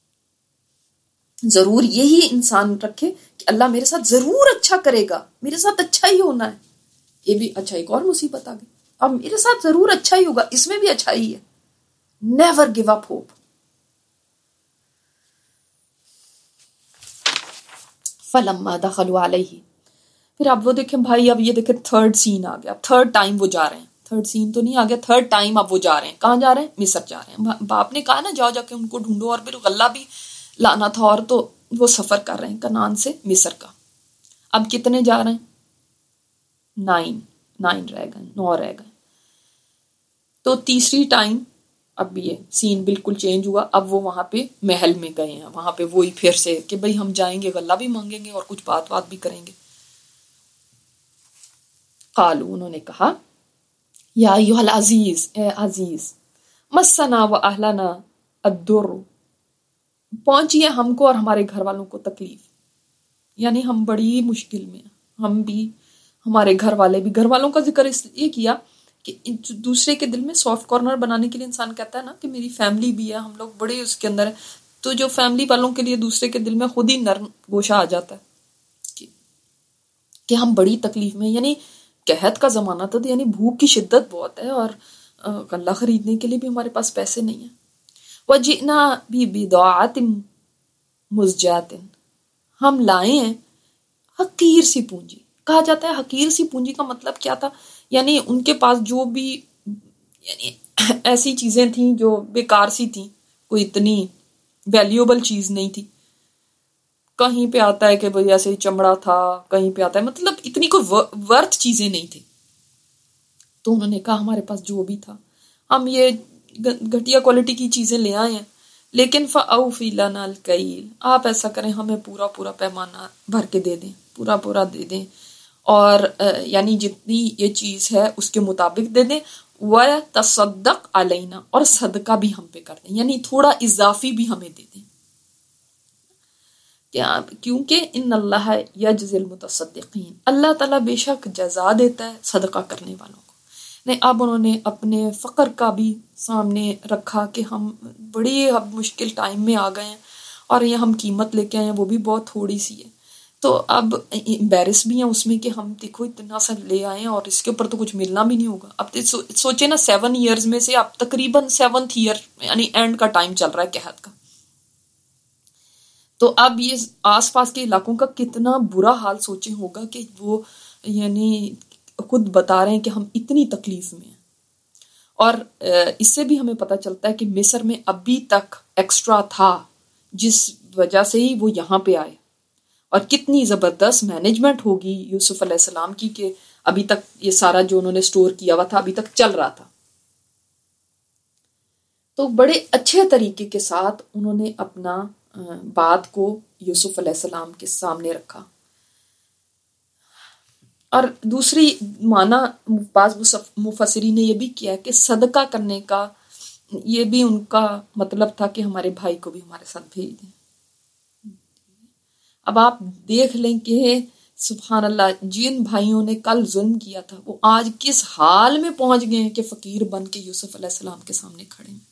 ضرور یہی انسان رکھے کہ اللہ میرے ساتھ ضرور اچھا کرے گا, میرے ساتھ اچھا ہی ہونا ہے. یہ بھی اچھا, ایک اور مصیبت آ گئی, اب میرے ساتھ ضرور اچھا ہی ہوگا, اس میں بھی اچھا ہی ہے. Never give up hope. فلما دخلوا علیہ, پھر اب وہ دیکھیں بھائی, اب یہ دیکھیں تھرڈ سین آ گیا. اب تھرڈ ٹائم وہ جا رہے ہیں, تھرڈ سین تو نہیں آ گیا, تھرڈ ٹائم اب وہ جا رہے ہیں. کہاں جا رہے ہیں؟ مصر جا رہے ہیں. باپ نے کہا نا جاؤ جا کے ان کو ڈھونڈو, اور پھر غلہ بھی لانا تھا, اور تو وہ سفر کر رہے ہیں کنعان سے مصر کا. اب کتنے جا رہے ہیں؟ نائن نائن رہ گئے, نو رہ گئے. تو تیسری ٹائم اب یہ سین بالکل چینج ہوا. اب وہ وہاں پہ محل میں گئے ہیں, وہاں پہ وہی پھر سے کہ بھئی ہم جائیں گے, غلہ بھی مانگیں گے اور کچھ بات بات بھی کریں گے. قالو, انہوں نے کہا, یا ایھا العزیز, اے عزیز, مسنا و اہلنا الدر, پہنچی ہے ہم کو اور ہمارے گھر والوں کو تکلیف, یعنی ہم بڑی مشکل میں, ہم بھی ہمارے گھر والے بھی. گھر والوں کا ذکر اس لیے کیا کہ دوسرے کے دل میں سافٹ کارنر بنانے کے لیے انسان کہتا ہے نا کہ میری فیملی بھی ہے, ہم لوگ بڑے اس کے اندر ہیں. تو جو فیملی والوں کے لیے دوسرے کے دل میں خود ہی نرم گوشہ آ جاتا ہے کہ, کہ ہم بڑی تکلیف میں, یعنی قحط کا زمانہ تھا, یعنی بھوک کی شدت بہت ہے اور غلہ خریدنے کے لیے بھی ہمارے پاس پیسے نہیں ہیں. وَجِئْنَا بِبِضَاعَةٍ مُزْجَاةٍ, ہم لائے ہیں حقیر سی پونجی. کہا جاتا ہے حقیر سی پونجی کا مطلب کیا تھا, یعنی ان کے پاس جو بھی یعنی ایسی چیزیں تھیں جو بیکار سی تھیں, کوئی اتنی ویلیوبل چیز نہیں تھی. کہیں پہ آتا ہے کہ بھئی ایسے چمڑا تھا, کہیں پہ آتا ہے مطلب اتنی کوئی ورتھ چیزیں نہیں تھی. تو انہوں نے کہا ہمارے پاس جو بھی تھا ہم یہ گھٹیا کوالٹی کی چیزیں لے آئے ہیں, لیکن فَأَوْفِ لَنَا الْكَيْلَ, آپ ایسا کریں ہمیں پورا پورا پیمانہ بھر کے دے دیں, پورا پورا دے دیں, اور یعنی جتنی یہ چیز ہے اس کے مطابق دے دیں. وَتَصَدَّقْ عَلَيْنَا, اور صدقہ بھی ہم پہ کر دیں, یعنی تھوڑا اضافی بھی ہمیں دے دیں. کیونکہ ان اللہ یجزی المتصدقین, اللہ تعالیٰ بے شک جزا دیتا ہے صدقہ کرنے والوں کو. نہیں, اب انہوں نے اپنے فقر کا بھی سامنے رکھا کہ ہم بڑی اب مشکل ٹائم میں آ گئے ہیں اور یہ ہم قیمت لے کے آئے ہیں وہ بھی بہت تھوڑی سی ہے. تو اب امبیرس بھی ہیں اس میں کہ ہم دیکھو اتنا سا لے آئے ہیں اور اس کے اوپر تو کچھ ملنا بھی نہیں ہوگا. اب سوچے نا سیون ایئرز میں سے اب تقریباً سیونتھ ایئر یعنی اینڈ کا ٹائم چل رہا ہے قحط کا. تو اب یہ آس پاس کے علاقوں کا کتنا برا حال سوچیں ہوگا کہ وہ یعنی خود بتا رہے ہیں کہ ہم اتنی تکلیف میں ہیں. اور اس سے بھی ہمیں پتہ چلتا ہے کہ مصر میں ابھی تک ایکسٹرا تھا جس وجہ سے ہی وہ یہاں پہ آئے, اور کتنی زبردست مینجمنٹ ہوگی یوسف علیہ السلام کی کہ ابھی تک یہ سارا جو انہوں نے سٹور کیا ہوا تھا ابھی تک چل رہا تھا. تو بڑے اچھے طریقے کے ساتھ انہوں نے اپنا بات کو یوسف علیہ السلام کے سامنے رکھا. اور دوسری معنی بعض مفسرین نے یہ بھی کیا کہ صدقہ کرنے کا یہ بھی ان کا مطلب تھا کہ ہمارے بھائی کو بھی ہمارے ساتھ بھیج دیں. اب آپ دیکھ لیں کہ سبحان اللہ, جن بھائیوں نے کل ظلم کیا تھا وہ آج کس حال میں پہنچ گئے ہیں کہ فقیر بن کے یوسف علیہ السلام کے سامنے کھڑے ہیں.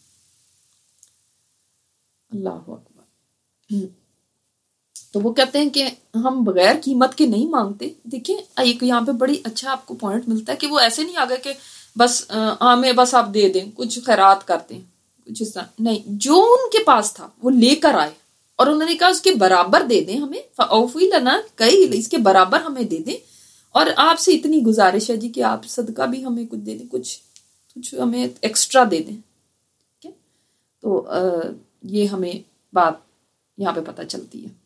اللہ اکبر. تو وہ کہتے ہیں کہ ہم بغیر قیمت کے نہیں مانگتے. دیکھیں ایک یہاں پہ بڑی اچھا آپ کو پوائنٹ ملتا ہے کہ وہ ایسے نہیں آ گئے کہ بس ہمیں بس آپ دے دیں, کچھ خیرات کرتے ہیں, کچھ اس طرح نہیں. جو ان کے پاس تھا وہ لے کر آئے اور انہوں نے کہا اس کے برابر دے دیں ہمیں, فَأَوْفِي لَنَا الْكَيْلَ, اس کے برابر ہمیں دے دیں, اور آپ سے اتنی گزارش ہے جی کہ آپ صدقہ بھی ہمیں کچھ دے دیں, کچھ کچھ ہمیں ایکسٹرا دے دیں. ٹھیک ہے, تو یہ ہمیں بات یہاں پہ پتہ چلتی ہے.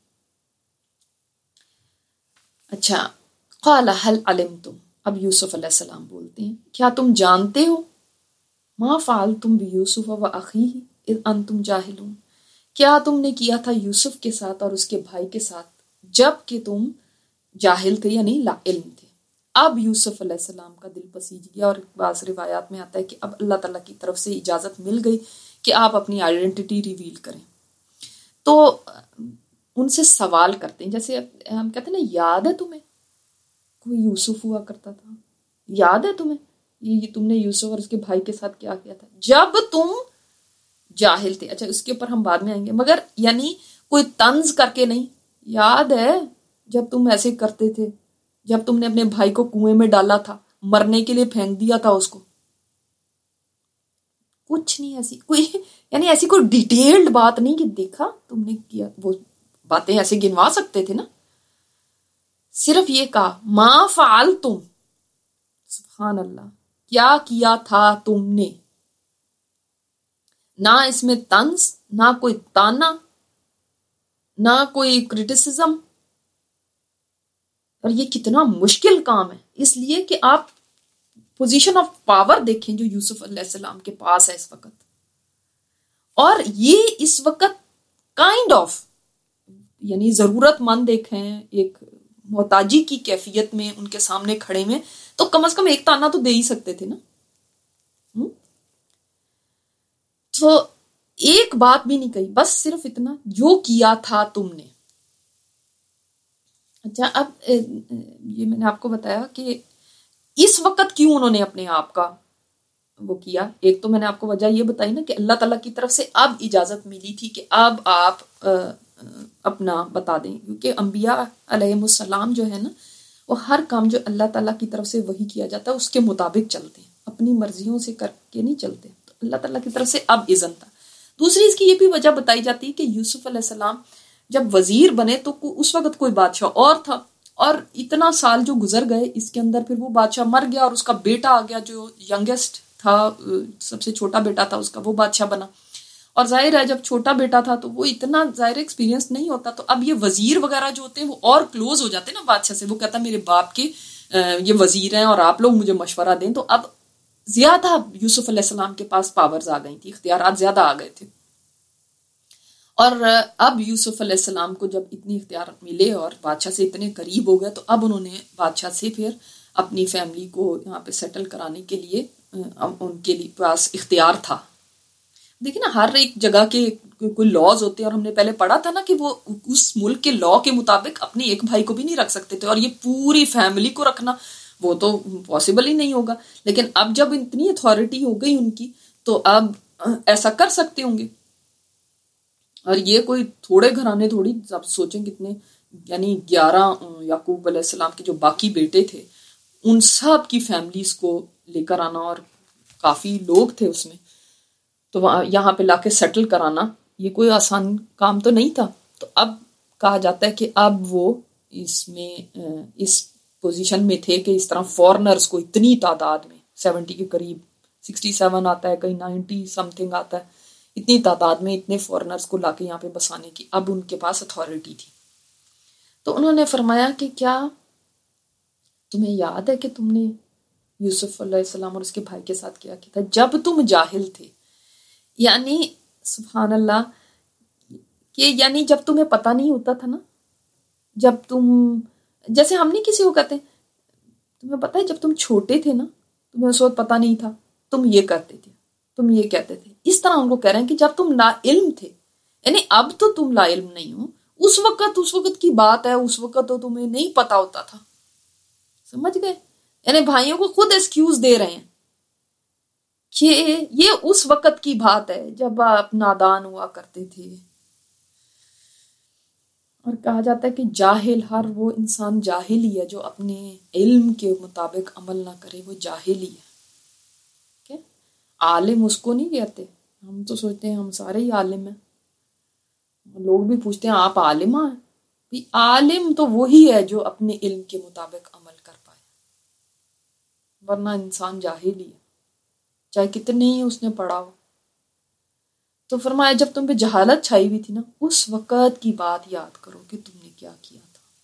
اچھا, قال هل علمتم, اب یوسف علیہ السلام بولتے ہیں کیا تم جانتے ہو, ما فعلتم بیوسف و اخیہ اذ انتم جاہلون, کیا تم نے کیا تھا یوسف کے ساتھ اور اس کے بھائی کے ساتھ جب کہ تم جاہل تھے یعنی لا علم تھے. اب یوسف علیہ السلام کا دل پسیج گیا, اور بعض روایات میں آتا ہے کہ اب اللہ تعالیٰ کی طرف سے اجازت مل گئی کہ آپ اپنی آئیڈینٹی ریویل کریں. تو ان سے سوال کرتے ہیں، جیسے ہم کہتے ہیں نا یاد ہے تمہیں کوئی یوسف ہوا کرتا تھا، یاد ہے تمہیں یہ تم نے یوسف اور اس کے بھائی کے ساتھ کیا کیا تھا جب تم جاہل تھے. اچھا اس کے اوپر ہم بعد میں آئیں گے، مگر یعنی کوئی طنز کر کے نہیں، یاد ہے جب تم ایسے کرتے تھے، جب تم نے اپنے بھائی کو کنویں میں ڈالا تھا، مرنے کے لیے پھینک دیا تھا اس کو. کچھ نہیں ایسی کوئی یعنی ایسی کوئی ڈیٹیلڈ بات نہیں کہ دیکھا تم نے کیا، وہ باتیں ایسے گنوا سکتے تھے نا. صرف یہ کہا ما فعلتم، سبحان اللہ، کیا کیا تھا تم نے. نہ اس میں طنز، نہ کوئی تانا، نہ کوئی کرٹیسزم. اور یہ کتنا مشکل کام ہے، اس لیے کہ آپ پوزیشن آف پاور دیکھیں جو یوسف علیہ السلام کے پاس ہے اس وقت، اور یہ اس وقت کائنڈ آف یعنی ضرورت مند ایک ہیں، ایک محتاجی کی کیفیت میں ان کے سامنے کھڑے ہوئے، تو کم از کم ایک تانا تو دے ہی سکتے تھے نا. تو ایک بات بھی نہیں کہی، بس صرف اتنا جو کیا تھا تم نے. اچھا اب یہ میں نے آپ کو بتایا کہ اس وقت کیوں انہوں نے اپنے آپ کا وہ کیا. ایک تو میں نے آپ کو وجہ یہ بتائی نا کہ اللہ تعالیٰ کی طرف سے اب اجازت ملی تھی کہ اب آپ اپنا بتا دیں، کیونکہ انبیاء علیہ السلام جو ہے نا وہ ہر کام جو اللہ تعالیٰ کی طرف سے وحی کیا جاتا ہے اس کے مطابق چلتے ہیں، اپنی مرضیوں سے کر کے نہیں چلتے. تو اللہ تعالیٰ کی طرف سے اب اذن تھا. دوسری اس کی یہ بھی وجہ بتائی جاتی ہے کہ یوسف علیہ السلام جب وزیر بنے تو اس وقت کوئی بادشاہ اور تھا، اور اتنا سال جو گزر گئے اس کے اندر پھر وہ بادشاہ مر گیا اور اس کا بیٹا آ گیا جو ینگسٹ تھا، سب سے چھوٹا بیٹا تھا اس کا، وہ بادشاہ بنا. اور ظاہر ہے جب چھوٹا بیٹا تھا تو وہ اتنا ظاہر ایکسپیرینس نہیں ہوتا، تو اب یہ وزیر وغیرہ جو ہوتے ہیں وہ اور کلوز ہو جاتے ہیں نا بادشاہ سے. وہ کہتا میرے باپ کے یہ وزیر ہیں اور آپ لوگ مجھے مشورہ دیں. تو اب زیادہ یوسف علیہ السلام کے پاس پاورز آ گئی تھی، اختیارات زیادہ آ گئے تھے. اور اب یوسف علیہ السلام کو جب اتنی اختیار ملے اور بادشاہ سے اتنے قریب ہو گئے، تو اب انہوں نے بادشاہ سے پھر اپنی فیملی کو یہاں پہ سیٹل کرانے کے لیے ان کے پاس اختیار تھا. دیکھیں نا ہر ایک جگہ کے کوئی لاز ہوتے ہیں، اور ہم نے پہلے پڑھا تھا نا کہ وہ اس ملک کے لا کے مطابق اپنے ایک بھائی کو بھی نہیں رکھ سکتے تھے، اور یہ پوری فیملی کو رکھنا وہ تو پاسبل ہی نہیں ہوگا. لیکن اب جب اتنی اتھارٹی ہو گئی ان کی تو اب ایسا کر سکتے ہوں گے. اور یہ کوئی تھوڑے گھرانے تھوڑی، آپ سوچیں کتنے، یعنی گیارہ یعقوب علیہ السلام کے جو باقی بیٹے تھے ان سب کی فیملیز کو لے کر آنا، اور کافی لوگ تھے اس میں، تو یہاں پہ لا کے سیٹل کرانا یہ کوئی آسان کام تو نہیں تھا. تو اب کہا جاتا ہے کہ اب وہ اس میں اس پوزیشن میں تھے کہ اس طرح فورنرز کو اتنی تعداد میں، سیونٹی کے قریب، سکسٹی سیون آتا ہے، کہیں نائنٹی سم تھنگ آتا ہے، اتنی تعداد میں اتنے فورنرز کو لا کے یہاں پہ بسانے کی اب ان کے پاس اتھارٹی تھی. تو انہوں نے فرمایا کہ کیا تمہیں یاد ہے کہ تم نے یوسف علیہ السلام اور اس کے بھائی کے ساتھ کیا کیا تھا جب تم جاہل تھے. یعنی سبحان اللہ کہ یعنی جب تمہیں پتہ نہیں ہوتا تھا نا، جب تم جیسے ہم نہیں کسی کو کہتے تمہیں پتہ ہے جب تم چھوٹے تھے نا تمہیں اس وقت پتہ نہیں تھا، تم یہ کرتے تھے، تم یہ کہتے تھے. اس طرح ان کو کہہ رہے ہیں کہ جب تم لا علم تھے، یعنی اب تو تم لا علم نہیں ہو، اس وقت اس وقت کی بات ہے، اس وقت تو تمہیں نہیں پتا ہوتا تھا. سمجھ گئے؟ یعنی بھائیوں کو خود ایکسکیوز دے رہے ہیں کہ یہ اس وقت کی بات ہے جب آپ نادان ہوا کرتے تھے. اور کہا جاتا ہے کہ جاہل، ہر وہ انسان جاہل ہی ہے جو اپنے علم کے مطابق عمل نہ کرے، وہ جاہل ہی ہے. عالم اس کو نہیں کہتے، ہم تو سوچتے ہیں ہم سارے ہی عالم ہیں. لوگ بھی پوچھتے ہیں آپ عالمہ ہیں؟ بھی عالم تو وہی ہے جو اپنے علم کے مطابق عمل کر پائے، ورنہ انسان جاہل ہی ہے چاہے کتنے ہی اس نے پڑھا ہو. تو فرمایا جب تم پہ جہالت چھائی ہوئی تھی نا اس وقت کی بات یاد کرو کہ تم نے کیا کیا تھا.